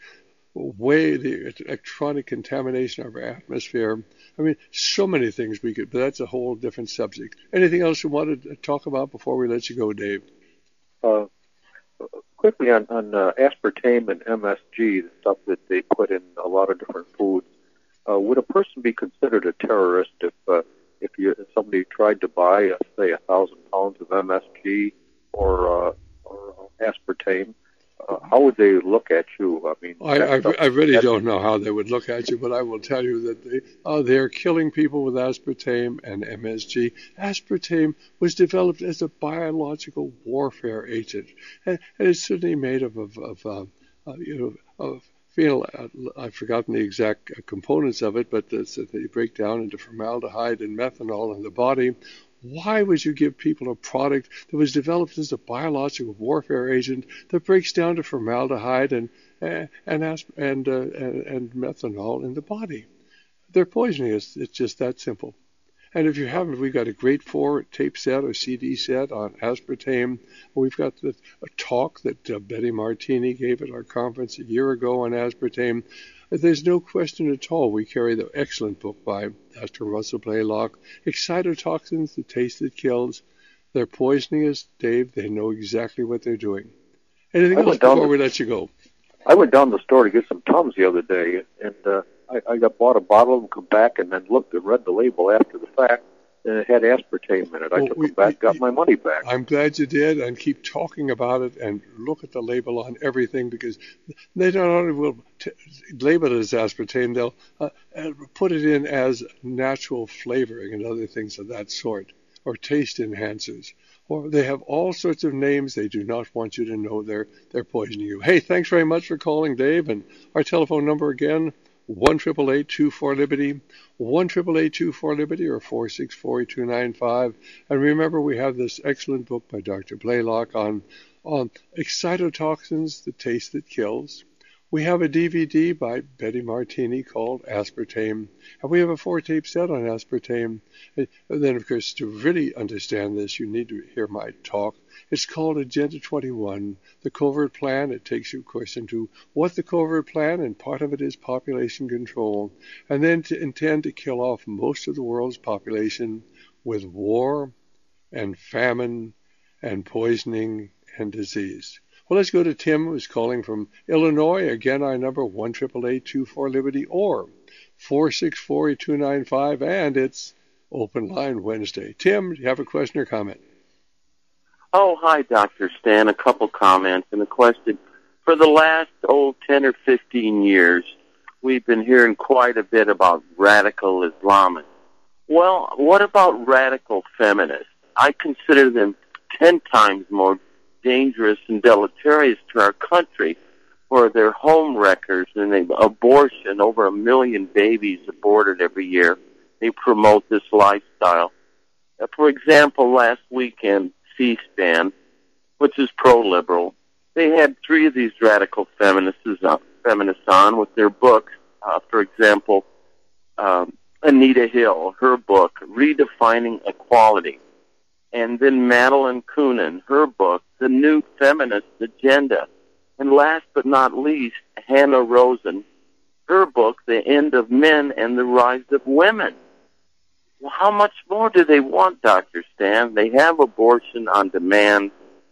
contamination of our atmosphere. I mean, so many things but that's a whole different subject. Anything else you wanted to talk about before we let you go, Dave? Quickly on aspartame and MSG, the stuff that they put in a lot of different foods. Would a person be considered a terrorist if somebody tried to buy, say, 1,000 pounds of MSG or aspartame? How would they look at you? I mean, I really don't know how they would look at you, but I will tell you that they're killing people with aspartame and MSG. Aspartame was developed as a biological warfare agent, and it's certainly made of phenyl. I've forgotten the exact components of it, but they break down into formaldehyde and methanol in the body. Why would you give people a product that was developed as a biological warfare agent that breaks down to formaldehyde and methanol in the body? They're poisoning us. It's just that simple. And if you haven't, we've got a great 4-tape set or CD set on aspartame. We've got a talk that Betty Martini gave at our conference a year ago on aspartame. There's no question at all. We carry the excellent book by Dr. Russell Blaylock, Excitotoxins, The Taste That Kills. They're poisoning us, Dave. They know exactly what they're doing. Anything else before we let you go? I went down to the store to get some Tums the other day, and I bought a bottle of them, come back, and then looked and read the label after the fact, and it had aspartame in it. I took it back, got my money back. I'm glad you did, and keep talking about it and look at the label on everything, because they not only will label it as aspartame, they'll put it in as natural flavoring and other things of that sort, or taste enhancers. Or they have all sorts of names. They do not want you to know they're poisoning you. Hey, thanks very much for calling, Dave. And our telephone number again, 1-888-24-LIBERTY, 1-888-24-LIBERTY, or 464-8295. And remember, we have this excellent book by Dr. Blaylock on excitotoxins, The Taste That Kills. We have a DVD by Betty Martini called Aspartame, and we have a 4-tape set on aspartame. And then, of course, to really understand this, you need to hear my talk. It's called Agenda 21, the Covert Plan. It takes you, of course, into what the Covert Plan, and part of it is population control, and then to intend to kill off most of the world's population with war and famine and poisoning and disease. Well, let's go to Tim, who's calling from Illinois. Again, our number, 1-888-24-LIBERTY, or 464-8295, and it's Open Line Wednesday. Tim, do you have a question or comment? Oh, hi, Dr. Stan. A couple comments and a question. For the last, 10 or 15 years, we've been hearing quite a bit about radical Islamists. Well, what about radical feminists? I consider them 10 times more dangerous and deleterious to our country for their home wreckers and abortion. Over 1 million babies aborted every year. They promote this lifestyle. For example, last weekend, C-SPAN, which is pro-liberal, they had 3 of these radical feminists on with their books. For example, Anita Hill, her book, Redefining Equality. And then Madeline Kunin, her book, The New Feminist Agenda. And last but not least, Hannah Rosen, her book, The End of Men and the Rise of Women. Well, how much more do they want, Dr. Stan? They have abortion on demand,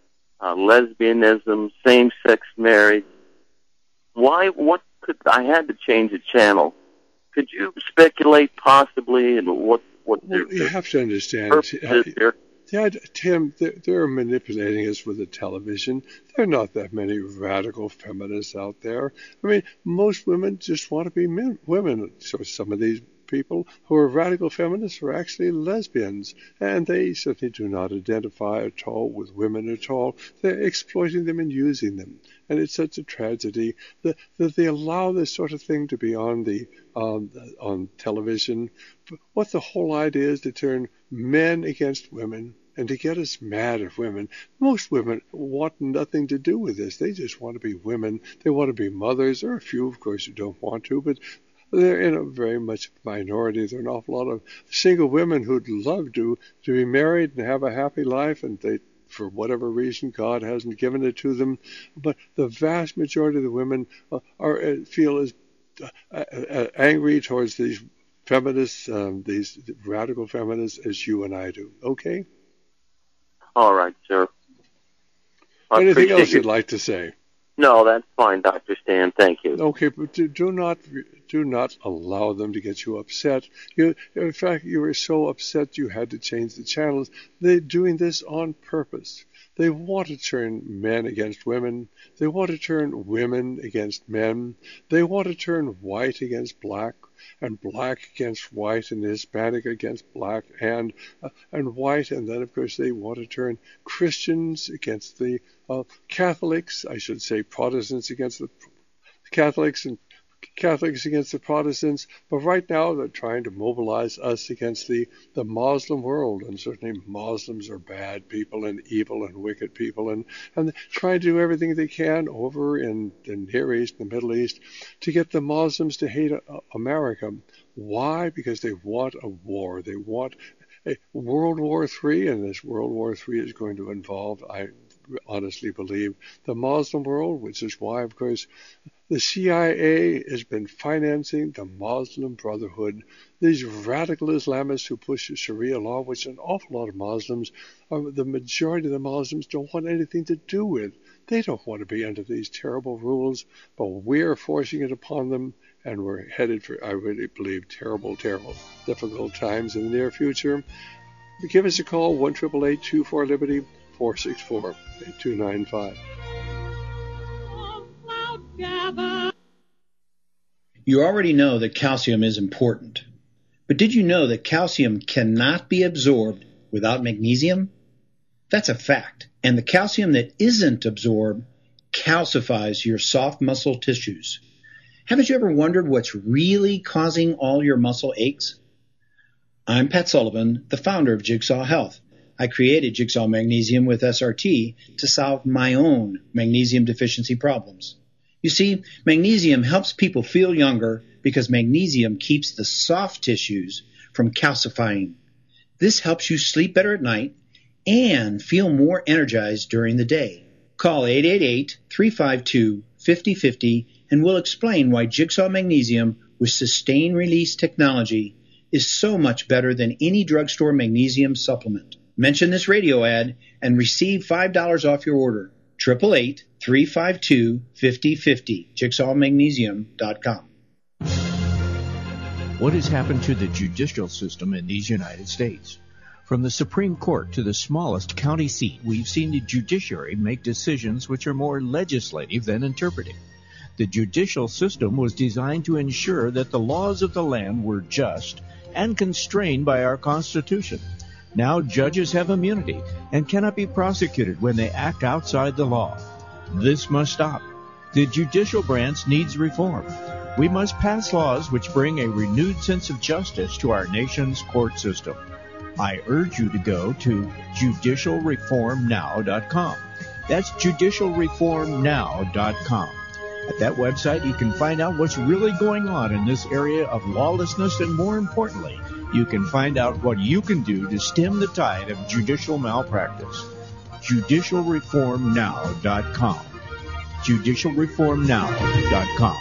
lesbianism, same-sex marriage. Why? I had to change the channel. Could you speculate possibly in what you have to understand. Yeah, Tim, they're manipulating us with the television. There are not that many radical feminists out there. I mean, most women just want to be women. So some of these people who are radical feminists are actually lesbians, and they certainly do not identify at all with women at all. They're exploiting them and using them, and it's such a tragedy that they allow this sort of thing to be on television. What the whole idea is to turn men against women and to get us mad at women. Most women want nothing to do with this. They just want to be women. They want to be mothers. There are a few, of course, who don't want to, but they're in a very much minority. There are an awful lot of single women who'd love to be married and have a happy life, and they, for whatever reason, God hasn't given it to them. But the vast majority of the women feel as angry towards these feminists, these radical feminists, as you and I do. Okay? All right, sir. Anything else you'd like to say? No, that's fine, Dr. Stan. Thank you. Okay, but do not allow them to get you upset. In fact, you were so upset you had to change the channels. They're doing this on purpose. They want to turn men against women. They want to turn women against men. They want to turn white against black, and black against white, and Hispanic against black and white. And then, of course, they want to turn Christians against the Catholics. I should say Protestants against the Catholics, and Catholics against the Protestants. But right now they're trying to mobilize us against the Muslim world. And certainly Muslims are bad people and evil and wicked people, and trying to do everything they can over in the Near East, the Middle East, to get the Muslims to hate America. Why? Because they want a war. They want a World War III, and this World War III is going to involve, I honestly believe, the Muslim world, which is why, of course, the CIA has been financing the Muslim Brotherhood, these radical Islamists who push Sharia law, which an awful lot of Muslims, the majority of the Muslims, don't want anything to do with. They don't want to be under these terrible rules, but we're forcing it upon them, and we're headed for, I really believe, terrible, difficult times in the near future. Give us a call, 1-888-24-LIBERTY, 464-8295. You already know that calcium is important. But did you know that calcium cannot be absorbed without magnesium? That's a fact. And the calcium that isn't absorbed calcifies your soft muscle tissues. Haven't you ever wondered what's really causing all your muscle aches? I'm Pat Sullivan, the founder of Jigsaw Health. I created Jigsaw Magnesium with SRT to solve my own magnesium deficiency problems. You see, magnesium helps people feel younger because magnesium keeps the soft tissues from calcifying. This helps you sleep better at night and feel more energized during the day. Call 888-352-5050 and we'll explain why Jigsaw Magnesium with sustained release technology is so much better than any drugstore magnesium supplement. Mention this radio ad and receive $5 off your order. 888-352-5050. JigsawMagnesium.com. What has happened to the judicial system in these United States? From the Supreme Court to the smallest county seat, we've seen the judiciary make decisions which are more legislative than interpretive. The judicial system was designed to ensure that the laws of the land were just and constrained by our Constitution. Now judges have immunity and cannot be prosecuted when they act outside the law. This must stop. The judicial branch needs reform. We must pass laws which bring a renewed sense of justice to our nation's court system. I urge you to go to judicialreformnow.com. That's judicialreformnow.com. At that website, you can find out what's really going on in this area of lawlessness, and more importantly, you can find out what you can do to stem the tide of judicial malpractice. judicialreformnow.com. judicialreformnow.com.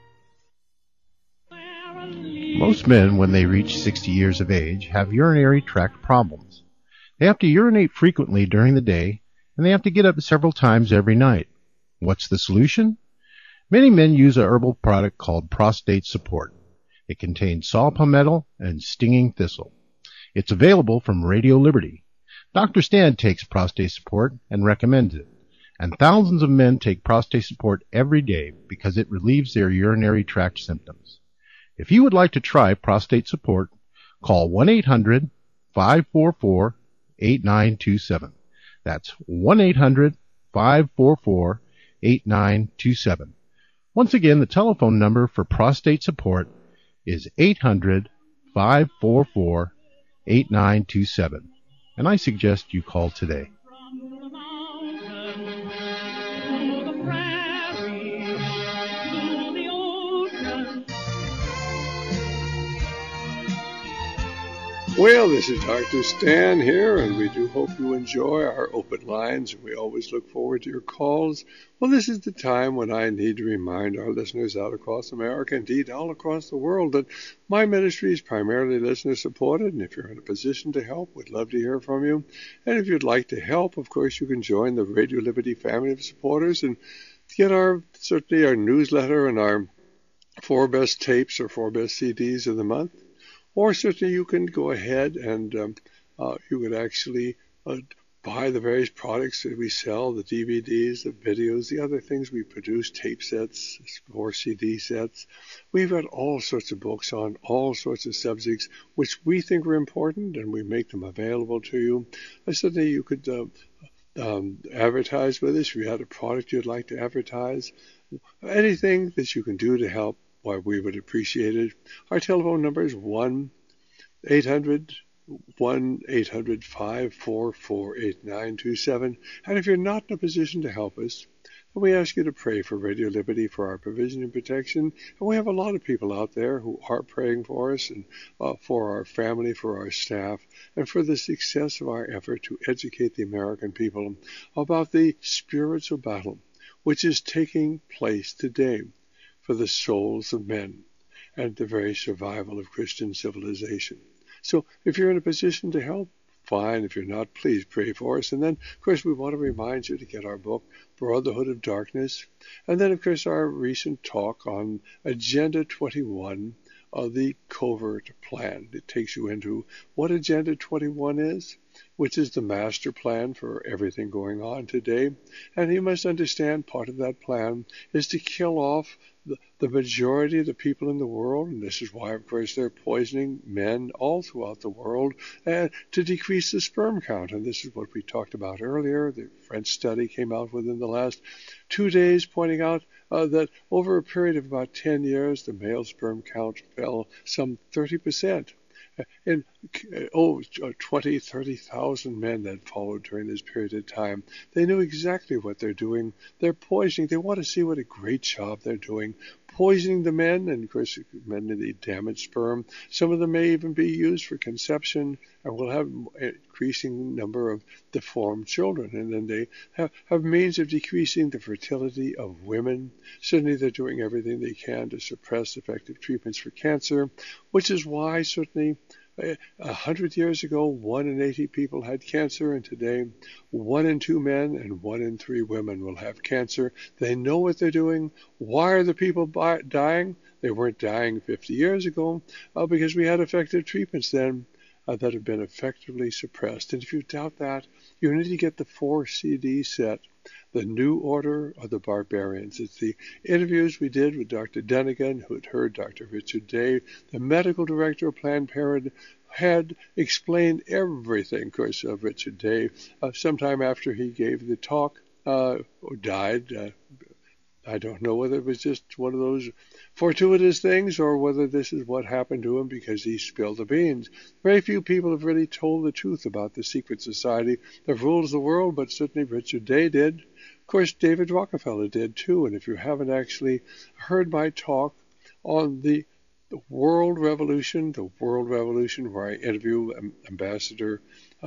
Most men, when they reach 60 years of age, have urinary tract problems. They have to urinate frequently during the day, and they have to get up several times every night. What's the solution? Many men use a herbal product called Prostate Support. It contains saw palmetto and stinging thistle. It's available from Radio Liberty. Dr. Stan takes Prostate Support and recommends it. And thousands of men take Prostate Support every day because it relieves their urinary tract symptoms. If you would like to try Prostate Support, call 1-800-544-8927. That's 1-800-544-8927. Once again, the telephone number for Prostate Support is 800-544-8927. And I suggest you call today. Well, this is Dr. Stan here, and we do hope you enjoy our open lines, and we always look forward to your calls. Well, this is the time when I need to remind our listeners out across America, indeed all across the world, that my ministry is primarily listener-supported, and if you're in a position to help, we'd love to hear from you. And if you'd like to help, of course, you can join the Radio Liberty family of supporters and get certainly our newsletter and our 4 best tapes or 4 best CDs of the month. Or certainly you can go ahead and you could actually buy the various products that we sell, the DVDs, the videos, the other things we produce, tape sets or CD sets. We've got all sorts of books on all sorts of subjects which we think are important, and we make them available to you. Certainly you could advertise with us if you had a product you'd like to advertise. Anything that you can do to help, why, we would appreciate it. Our telephone number is 1-800-544-8927. And if you're not in a position to help us, then we ask you to pray for Radio Liberty for our provision and protection. And we have a lot of people out there who are praying for us and for our family, for our staff, and for the success of our effort to educate the American people about the spiritual battle which is taking place today for the souls of men and the very survival of Christian civilization. So if you're in a position to help, fine. If you're not, please pray for us. And then, of course, we want to remind you to get our book, Brotherhood of Darkness. And then, of course, our recent talk on Agenda 21 of the Covert Plan. It takes you into what Agenda 21 is, which is the master plan for everything going on today. And you must understand part of that plan is to kill off the majority of the people in the world, and this is why, of course, they're poisoning men all throughout the world, and to decrease the sperm count. And this is what we talked about earlier. The French study came out within the last 2 days pointing out that over a period of about 10 years, the male sperm count fell some 30%. And 20, 30,000 men that followed during this period of time. They knew exactly what they're doing. They're poisoning. They want to see what a great job they're doing, poisoning the men, and of course, men need damaged sperm. Some of them may even be used for conception, and will have an increasing number of deformed children. And then they have means of decreasing the fertility of women. Certainly, they're doing everything they can to suppress effective treatments for cancer, which is why certainly 100 years ago, 1 in 80 people had cancer, and today 1 in 2 men and 1 in 3 women will have cancer. They know what they're doing. Why are the people dying? They weren't dying 50 years ago because we had effective treatments then that have been effectively suppressed. And if you doubt that, you need to get the 4 CD set, The New Order of the Barbarians. It's the interviews we did with Dr. Denigan, who had heard Dr. Richard Day, the medical director of Planned Parenthood, had explained everything, of course, of Richard Day. Sometime after he gave the talk, or died, I don't know whether it was just one of those fortuitous things or whether this is what happened to him because he spilled the beans. Very few people have really told the truth about the secret society that rules the world, but certainly Richard Day did. Of course, David Rockefeller did too. And if you haven't actually heard my talk on the World Revolution, where I interview Ambassador,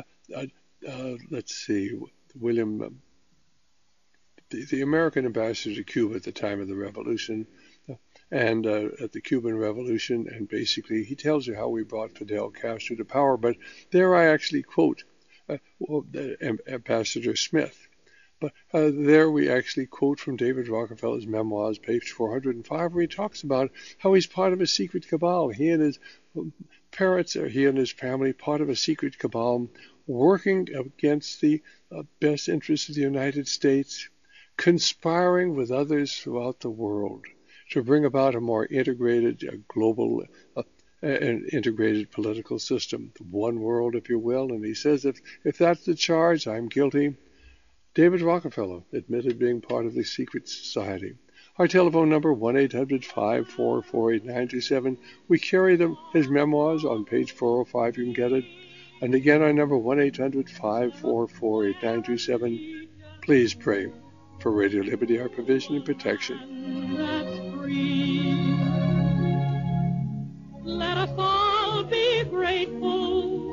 William, the American ambassador to Cuba at the time of the revolution, and at the Cuban Revolution, and basically he tells you how we brought Fidel Castro to power. But there I actually quote Ambassador Smith. But there we actually quote from David Rockefeller's memoirs, page 405, where he talks about how he's part of a secret cabal. He and his parents, or he and his family, part of a secret cabal working against the best interests of the United States, conspiring with others throughout the world to bring about a more integrated, global, and integrated political system, one world, if you will. And he says, if that's the charge, I'm guilty. David Rockefeller admitted being part of the secret society. Our telephone number, 1-800-544-8927. We carry his memoirs on page 405. You can get it. And again, our number, 1-800-544-8927. Please pray for Radio Liberty, our provision and protection. Let us all be grateful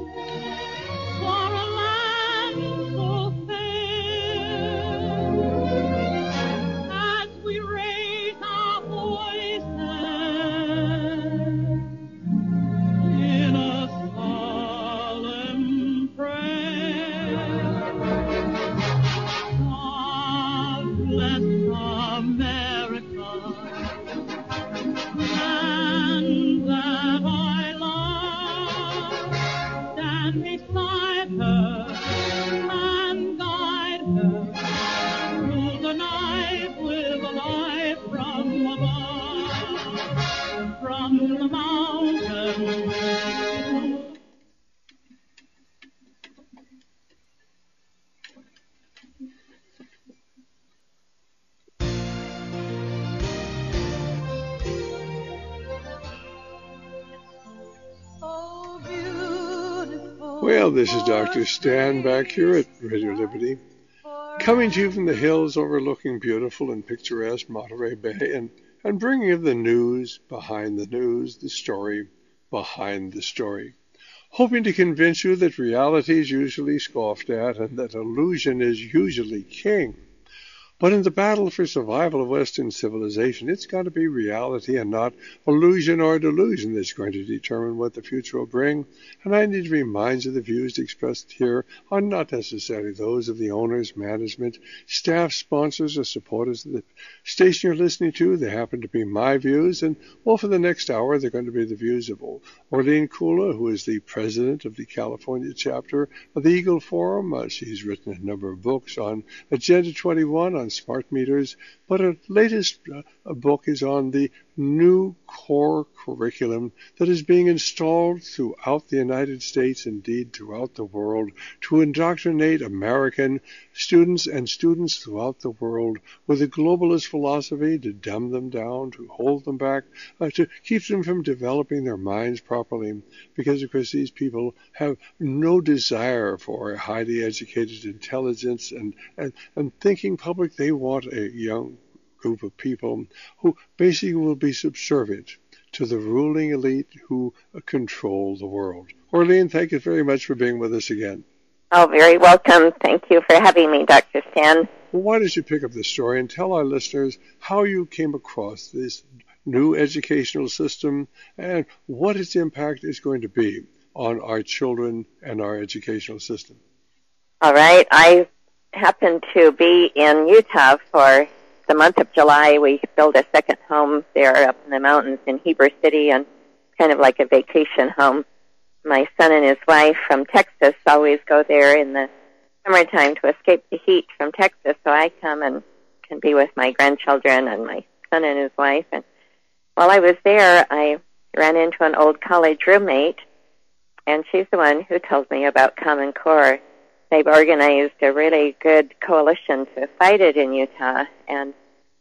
Well, this is Dr. Stan back here at Radio Liberty, coming to you from the hills overlooking beautiful and picturesque Monterey Bay and bringing you the news behind the news, the story behind the story, hoping to convince you that reality is usually scoffed at and that illusion is usually king. But in the battle for survival of Western civilization, it's got to be reality and not illusion or delusion that's going to determine what the future will bring. And I need to remind you the views expressed here are not necessarily those of the owners, management, staff, sponsors, or supporters of the station you're listening to. They happen to be my views. And, well, for the next hour, they're going to be the views of Orlene Kula, who is the president of the California chapter of the Eagle Forum. She's written a number of books on Agenda 21, on smart meters, but her latest book is on the new core curriculum that is being installed throughout the United States, indeed throughout the world, to indoctrinate American students and students throughout the world with a globalist philosophy, to dumb them down, to hold them back, to keep them from developing their minds properly, because of course these people have no desire for a highly educated intelligence and thinking public. They want a young group of people who basically will be subservient to the ruling elite who control the world. Orlene, thank you very much for being with us again. Oh, very welcome. Thank you for having me, Dr. Stan. Well, why don't you pick up the story and tell our listeners how you came across this new educational system and what its impact is going to be on our children and our educational system. All right. I happened to be in Utah for the month of July. We built a second home there up in the mountains in Heber City, and kind of like a vacation home. My son and his wife from Texas always go there in the summertime to escape the heat from Texas, so I come and can be with my grandchildren and my son and his wife. And while I was there, I ran into an old college roommate, and she's the one who told me about Common Core. They've organized a really good coalition to fight it in Utah, and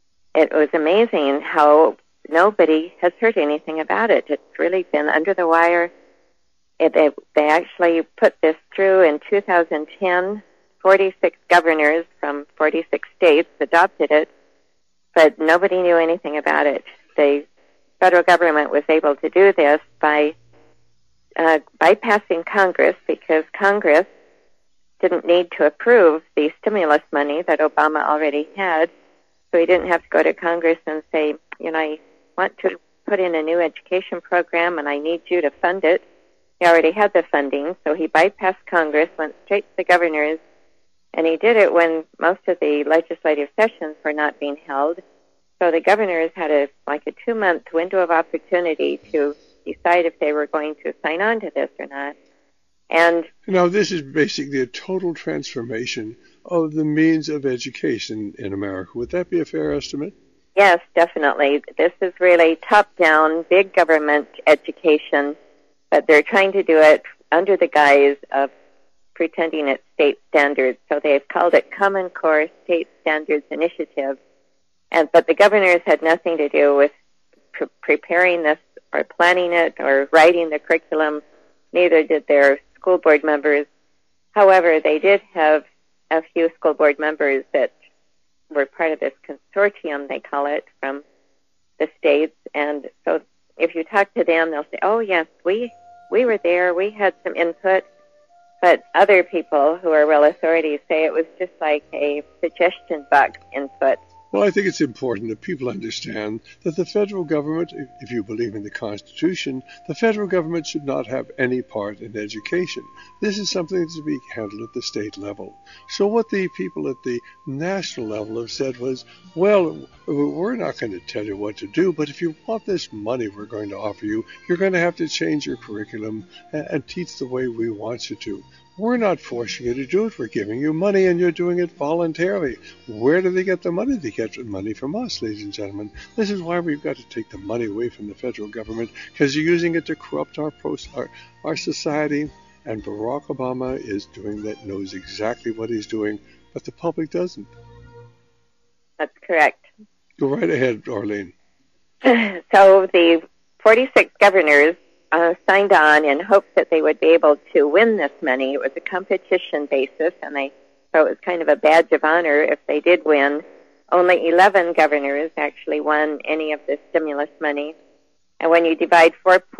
it was amazing how nobody has heard anything about it. It's really been under the wire. They actually put this through in 2010. 46 governors from 46 states adopted it, but nobody knew anything about it. The federal government was able to do this by bypassing Congress, because Congress didn't need to approve the stimulus money that Obama already had. So he didn't have to go to Congress and say, I want to put in a new education program and I need you to fund it. He already had the funding, so he bypassed Congress, went straight to the governors, and he did it when most of the legislative sessions were not being held. So the governors had a 2-month window of opportunity to decide if they were going to sign on to this or not. And now this is basically a total transformation of the means of education in America. Would that be a fair estimate? Yes, definitely. This is really top-down, big government education, but they're trying to do it under the guise of pretending it's state standards. So they've called it Common Core State Standards Initiative. But the governors had nothing to do with preparing this or planning it or writing the curriculum. Neither did their school board members. However, they did have a few school board members that were part of this consortium, they call it, from the states. And so if you talk to them, they'll say, oh, yes, we were there, we had some input. But other people who are real authorities say it was just like a suggestion box input. Well, I think it's important that people understand that the federal government, if you believe in the Constitution, the federal government should not have any part in education. This is something that's to be handled at the state level. So what the people at the national level have said was, well, we're not going to tell you what to do, but if you want this money we're going to offer you, you're going to have to change your curriculum and teach the way we want you to. We're not forcing you to do it. We're giving you money, and you're doing it voluntarily. Where do they get the money? They get money from us, ladies and gentlemen. This is why we've got to take the money away from the federal government, because you're using it to corrupt our society. And Barack Obama is doing that, knows exactly what he's doing, but the public doesn't. That's correct. Go right ahead, Orlene. So the 46 governors signed on in hopes that they would be able to win this money. It was a competition basis, and so it was kind of a badge of honor if they did win. Only 11 governors actually won any of this stimulus money. And when you divide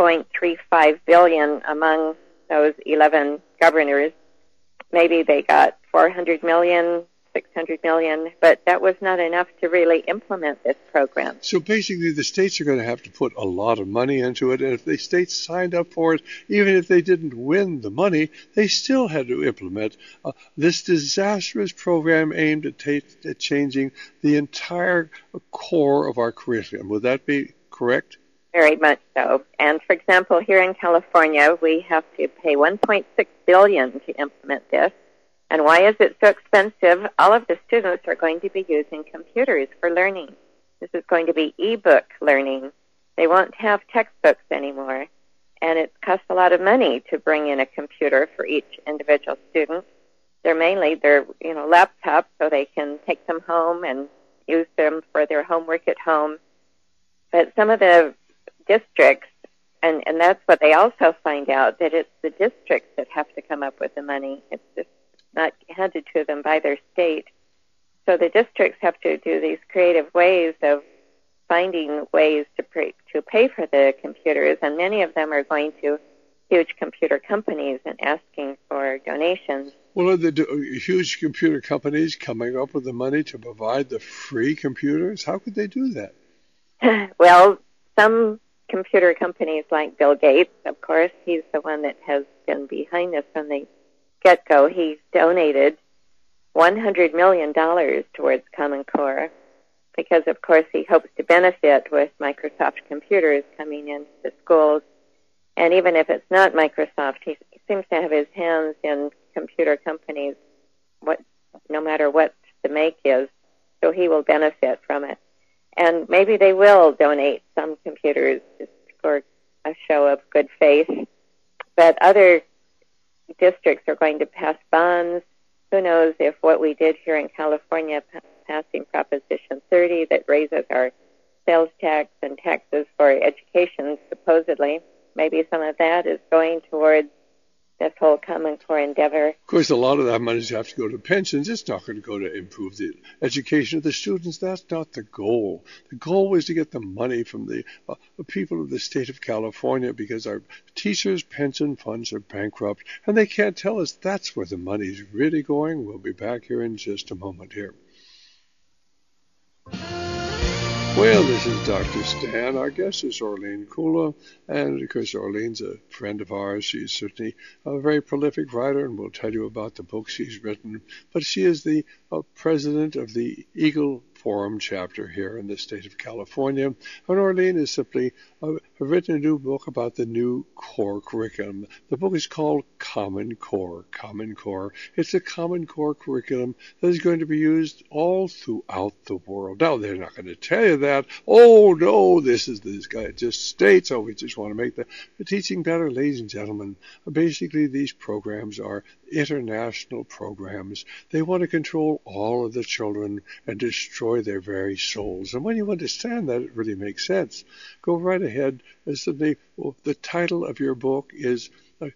$4.35 billion among those 11 governors, maybe they got $400 million, $600 million, but that was not enough to really implement this program. So basically the states are going to have to put a lot of money into it, and if the states signed up for it, even if they didn't win the money, they still had to implement this disastrous program aimed at changing the entire core of our curriculum. Would that be correct? Very much so. And for example, here in California, we have to pay $1.6 billion to implement this. And why is it so expensive? All of the students are going to be using computers for learning. This is going to be e-book learning. They won't have textbooks anymore. And it costs a lot of money to bring in a computer for each individual student. They're laptops, so they can take them home and use them for their homework at home. But some of the districts, and that's what they also find out, that it's the districts that have to come up with the money. It's just not handed to them by their state. So the districts have to do these creative ways of finding ways to pay for the computers, and many of them are going to huge computer companies and asking for donations. Well, are the huge computer companies coming up with the money to provide the free computers? How could they do that? Well, some computer companies like Bill Gates, of course, he's the one that has been behind this from the get-go. He's donated $100 million towards Common Core because, of course, he hopes to benefit with Microsoft computers coming into the schools. And even if it's not Microsoft, he seems to have his hands in computer companies, no matter what the make is, so he will benefit from it. And maybe they will donate some computers just for a show of good faith. But other districts are going to pass bonds. Who knows if what we did here in California, passing Proposition 30 that raises our sales tax and taxes for education, supposedly, maybe some of that is going towards this whole Common Core endeavor. Of course, a lot of that money has to go to pensions. It's not going to go to improve the education of the students. That's not the goal. The goal was to get the money from the people of the state of California, because our teachers' pension funds are bankrupt, and they can't tell us that's where the money's really going. We'll be back here in just a moment here. Well, this is Dr. Stan. Our guest is Orlene Kula, and of course Orlene's a friend of ours. She's certainly a very prolific writer, and we'll tell you about the books she's written. But she is the president of the Eagle Forum chapter here in the state of California. And Orlene has simply written a new book about the new core curriculum. The book is called Common Core. Common Core. It's a Common Core curriculum that is going to be used all throughout the world. Now, they're not going to tell you that. Oh, no, this guy just states, we just want to make the teaching better. Ladies and gentlemen, basically these programs are international programs. They want to control all of the children and destroy their very souls. And when you understand that, it really makes sense. Go right ahead. The title of your book is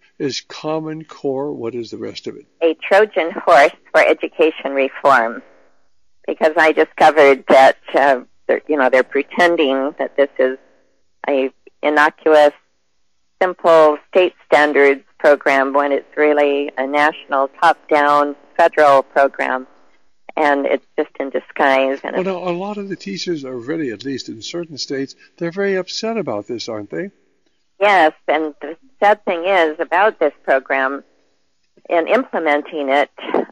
Common Core. What is the rest of it? A Trojan Horse for Education Reform. Because I discovered that they're pretending that this is a innocuous, simple state standards program when it's really a national, top-down, federal program, and it's just in disguise. And well, now, a lot of the teachers are really, at least in certain states, they're very upset about this, aren't they? Yes, and the sad thing is about this program, in implementing it,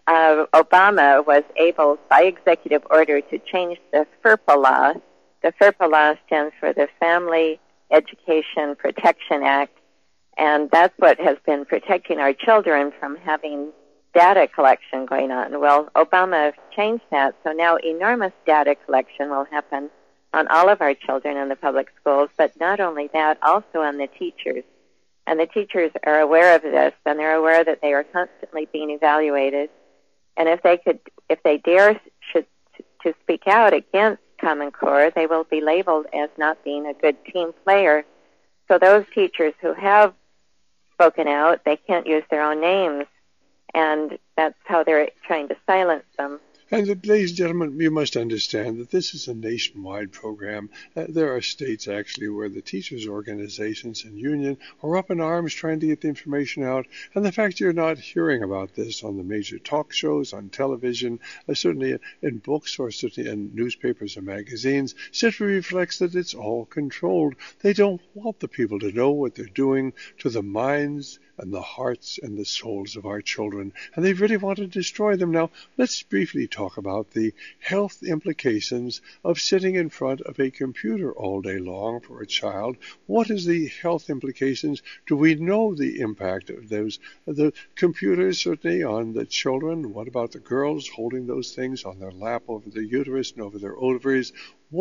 Obama was able, by executive order, to change the FERPA law. The FERPA law stands for the Family Education Protection Act, and that's what has been protecting our children from having data collection going on. Well, Obama changed that, so now enormous data collection will happen on all of our children in the public schools, but not only that, also on the teachers. And the teachers are aware of this, and they're aware that they are constantly being evaluated. And if they dare to speak out against Common Core, they will be labeled as not being a good team player. So those teachers who have spoken out, they can't use their own names, and that's how they're trying to silence them. And ladies and gentlemen, you must understand that this is a nationwide program. There are states actually where the teachers' organizations and union are up in arms trying to get the information out. And the fact you're not hearing about this on the major talk shows, on television, certainly in books or certainly in newspapers or magazines, simply reflects that it's all controlled. They don't want the people to know what they're doing to the minds and the hearts and the souls of our children, and they really want to destroy them. Now, let's briefly talk about the health implications of sitting in front of a computer all day long for a child. What is the health implications? Do we know the impact of the computers certainly on the children? What about the girls holding those things on their lap over their uterus and over their ovaries?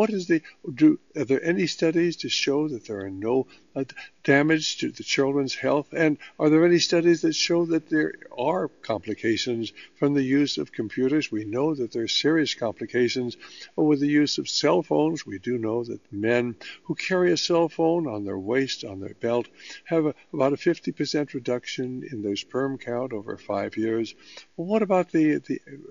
Are there any studies to show that there are no damage to the children's health? And are there any studies that show that there are complications from the use of computers? We know that there are serious complications with the use of cell phones. We do know that men who carry a cell phone on their waist, on their belt, have about a 50% reduction in their sperm count over 5 years. Well, what about the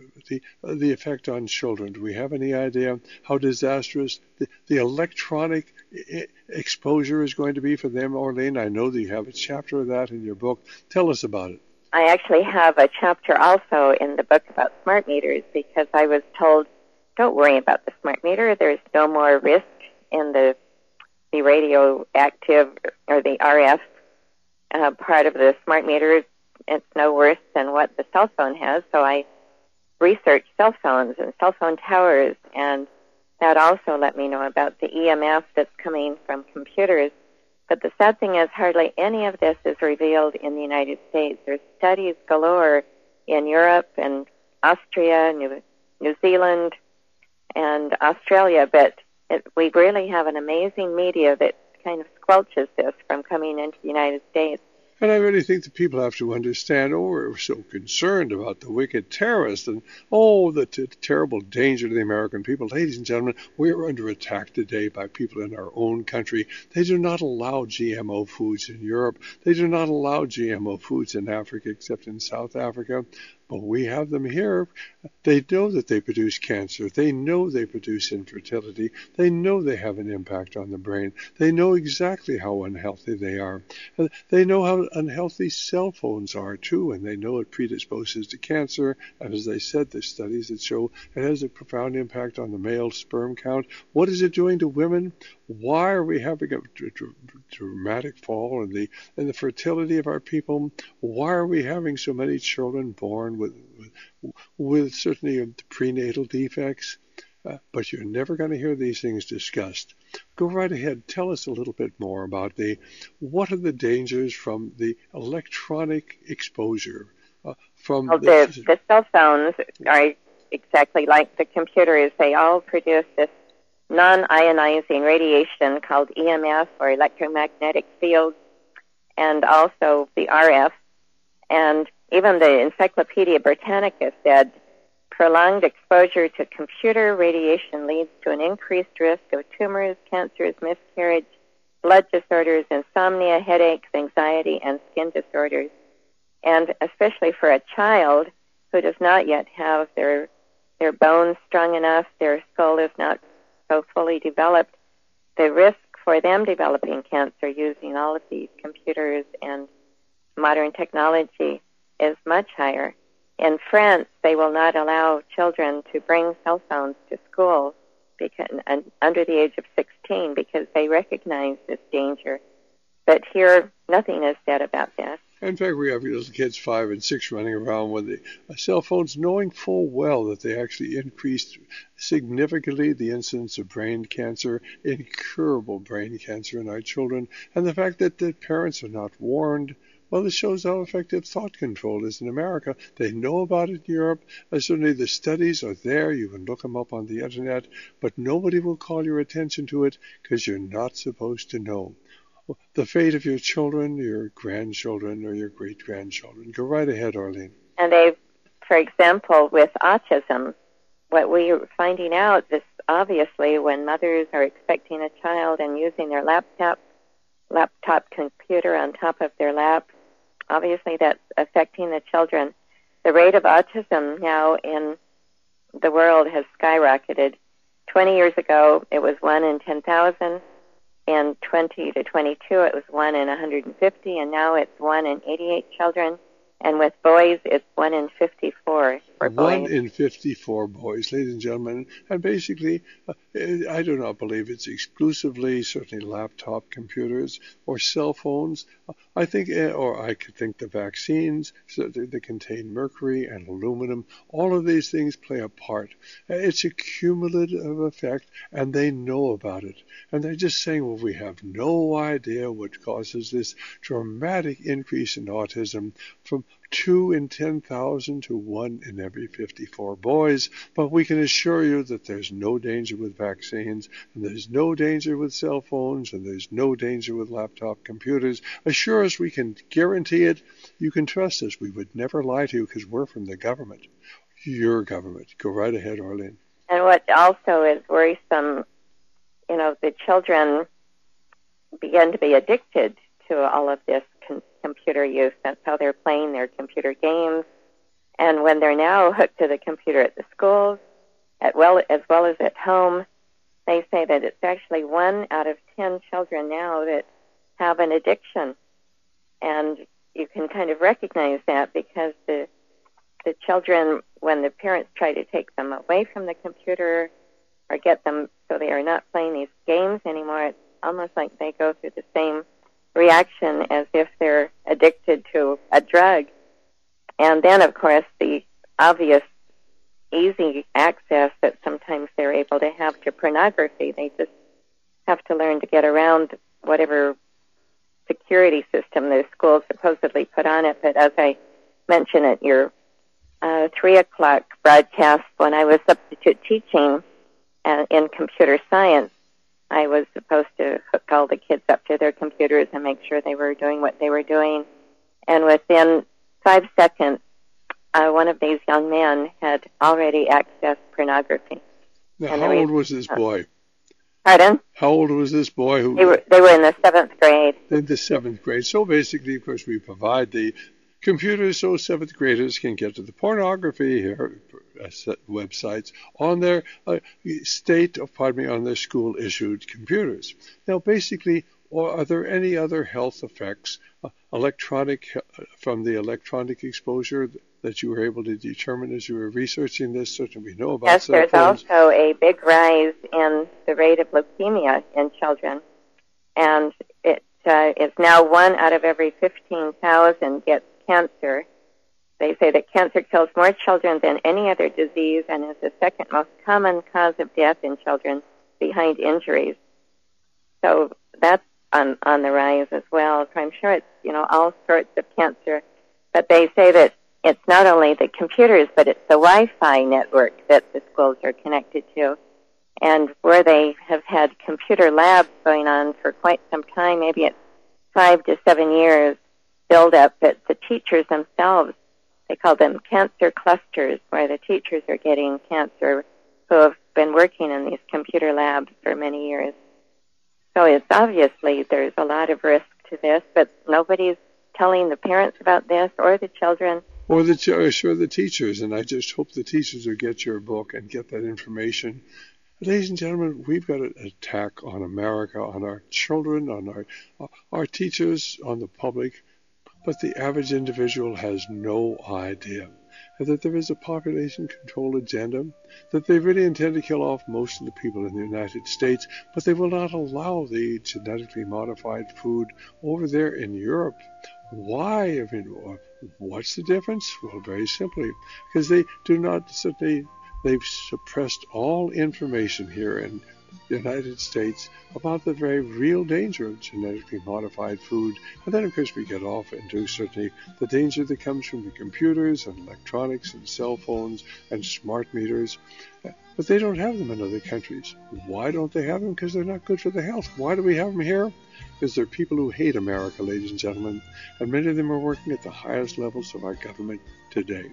effect on children? Do we have any idea how disastrous the electronic exposure is going to be for them, Orlene? I know that you have a chapter of that in your book. Tell us about it. I actually have a chapter also in the book about smart meters, because I was told, don't worry about the smart meter. There's no more risk in the radioactive or the RF part of the smart meter. It's no worse than what the cell phone has. So I researched cell phones and cell phone towers, and that also let me know about the EMF that's coming from computers. But the sad thing is hardly any of this is revealed in the United States. There's studies galore in Europe and Austria, New Zealand, and Australia, but we really have an amazing media that kind of squelches this from coming into the United States. And I really think that people have to understand, we're so concerned about the wicked terrorists and, the terrible danger to the American people. Ladies and gentlemen, we are under attack today by people in our own country. They do not allow GMO foods in Europe. They do not allow GMO foods in Africa, except in South Africa. But we have them here. They know that they produce cancer. They know they produce infertility. They know they have an impact on the brain. They know exactly how unhealthy they are. They know how unhealthy cell phones are, too, and they know it predisposes to cancer. And as I said, there's studies that show it has a profound impact on the male sperm count. What is it doing to women? Why are we having a dramatic fall in the fertility of our people? Why are we having so many children born with certainly prenatal defects? But you're never going to hear these things discussed. Go right ahead. Tell us a little bit more about what are the dangers from the electronic exposure from the cell phones are exactly like the computers. They all produce this non-ionizing radiation called EMF, or electromagnetic fields, and also the RF. And even the Encyclopedia Britannica said, prolonged exposure to computer radiation leads to an increased risk of tumors, cancers, miscarriage, blood disorders, insomnia, headaches, anxiety, and skin disorders. And especially for a child who does not yet have their bones strong enough, their skull is not so fully developed, the risk for them developing cancer using all of these computers and modern technology is much higher. In France, they will not allow children to bring cell phones to school under the age of 16 because they recognize this danger. But here, nothing is said about that. In fact, we have little kids 5 and 6 running around with the cell phones, knowing full well that they actually increased significantly the incidence of brain cancer, incurable brain cancer in our children. And the fact that the parents are not warned, well, this shows how effective thought control is in America. They know about it in Europe. Certainly the studies are there. You can look them up on the internet, but nobody will call your attention to it because you're not supposed to know. The fate of your children, your grandchildren, or your great-grandchildren. Go right ahead, Arlene. And for example, with autism, what we are finding out is obviously when mothers are expecting a child and using their laptop laptop computer on top of their lap. Obviously, that's affecting the children. The rate of autism now in the world has skyrocketed. 20 years ago, it was 1 in 10,000. In 20 to 22, it was 1 in 150, and now it's 1 in 88 children. And with boys, it's 1 in 54 for boys. 1 in 54 boys, ladies and gentlemen. And basically, I do not believe it's exclusively, certainly laptop computers or cell phones. I think, or I could think the vaccines that contain mercury and aluminum, all of these things play a part. It's a cumulative effect, and they know about it. And they're just saying, well, we have no idea what causes this dramatic increase in autism from 2 in 10,000 to 1 in every 54 boys. But we can assure you that there's no danger with vaccines, and there's no danger with cell phones, and there's no danger with laptop computers. Assure us, we can guarantee it. You can trust us. We would never lie to you because we're from the government. Your government. Go right ahead, Arlene. And what also is worrisome, the children begin to be addicted to all of this computer use. That's how they're playing their computer games. And when they're now hooked to the computer at the schools, as well as at home, they say that it's actually 1 out of 10 children now that have an addiction. And you can kind of recognize that because the children, when the parents try to take them away from the computer or get them so they are not playing these games anymore, it's almost like they go through the same reaction as if they're addicted to a drug. And then, of course, the obvious easy access that sometimes they're able to have to pornography. They just have to learn to get around whatever security system the schools supposedly put on it. But as I mentioned at your 3 o'clock broadcast, when I was substitute teaching in computer science, I was supposed to hook all the kids up to their computers and make sure they were doing what they were doing. And within 5 seconds, one of these young men had already accessed pornography. Now, how old was this boy? Pardon? How old was this boy? They were in the 7th grade. In the 7th grade. So basically, of course, we provide the computers so 7th graders can get to the pornography here, websites on their on their school-issued computers. Now, basically, are there any other health effects from the electronic exposure that you were able to determine as you were researching this? Certainly, we know about yes, cell there's phones. Also a big rise in the rate of leukemia in children, and it's now 1 out of every 15,000 gets cancer. They say that cancer kills more children than any other disease and is the second most common cause of death in children behind injuries. So that's on the rise as well. So I'm sure it's, all sorts of cancer. But they say that it's not only the computers, but it's the Wi-Fi network that the schools are connected to. And where they have had computer labs going on for quite some time, maybe it's 5 to 7 years, build up that the teachers themselves, they call them cancer clusters, where the teachers are getting cancer who have been working in these computer labs for many years. So it's obviously there's a lot of risk to this, but nobody's telling the parents about this or the children. Or the teachers, and I just hope the teachers will get your book and get that information. Ladies and gentlemen, we've got an attack on America, on our children, on our teachers, on the public, but the average individual has no idea that there is a population control agenda, that they really intend to kill off most of the people in the United States, but they will not allow the genetically modified food over there in Europe. Why? I mean, what's the difference? Well, very simply, because they do not simply, they've suppressed all information here in the United States about the very real danger of genetically modified food. And then, of course, we get off into certainly the danger that comes from the computers and electronics and cell phones and smart meters. But they don't have them in other countries. Why don't they have them? Because they're not good for the health. Why do we have them here? Because there are people who hate America, ladies and gentlemen, and many of them are working at the highest levels of our government today.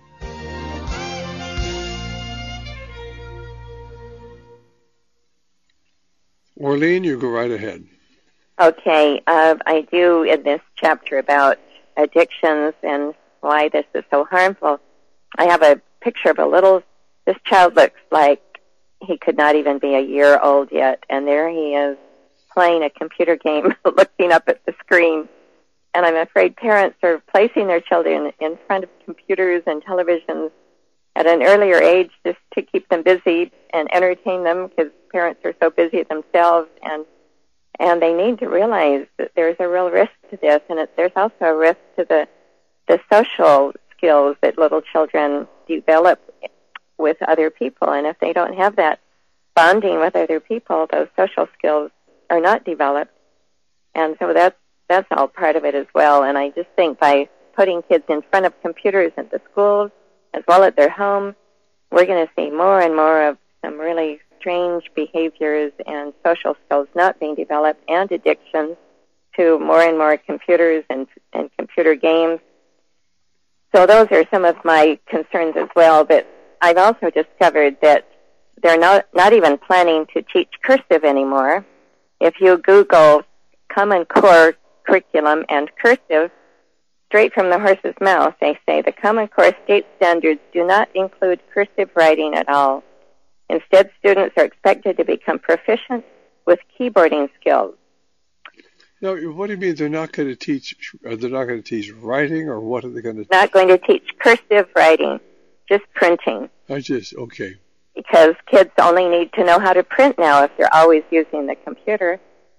Orlene, you go right ahead. Okay, I do in this chapter about addictions and why this is so harmful. I have a picture of this child looks like he could not even be a year old yet, and there he is playing a computer game, looking up at the screen. And I'm afraid parents are placing their children in front of computers and televisions at an earlier age just to keep them busy and entertain them, because parents are so busy themselves, and they need to realize that there's a real risk to this, and there's also a risk to the social skills that little children develop with other people. And if they don't have that bonding with other people, those social skills are not developed. And so that's all part of it as well. And I just think by putting kids in front of computers at the schools as well as their home, we're going to see more and more of some really strange behaviors and social skills not being developed, and addictions to more and more computers and computer games. So those are some of my concerns as well. But I've also discovered that they're not even planning to teach cursive anymore. If you Google Common Core curriculum and cursive, straight from the horse's mouth, they say the Common Core state standards do not include cursive writing at all. Instead, students are expected to become proficient with keyboarding skills. Now, what do you mean they're not going to teach? Are they not going to teach writing, or what are they going to? Not going to teach cursive writing, just printing. Okay. Because kids only need to know how to print now if they're always using the computer.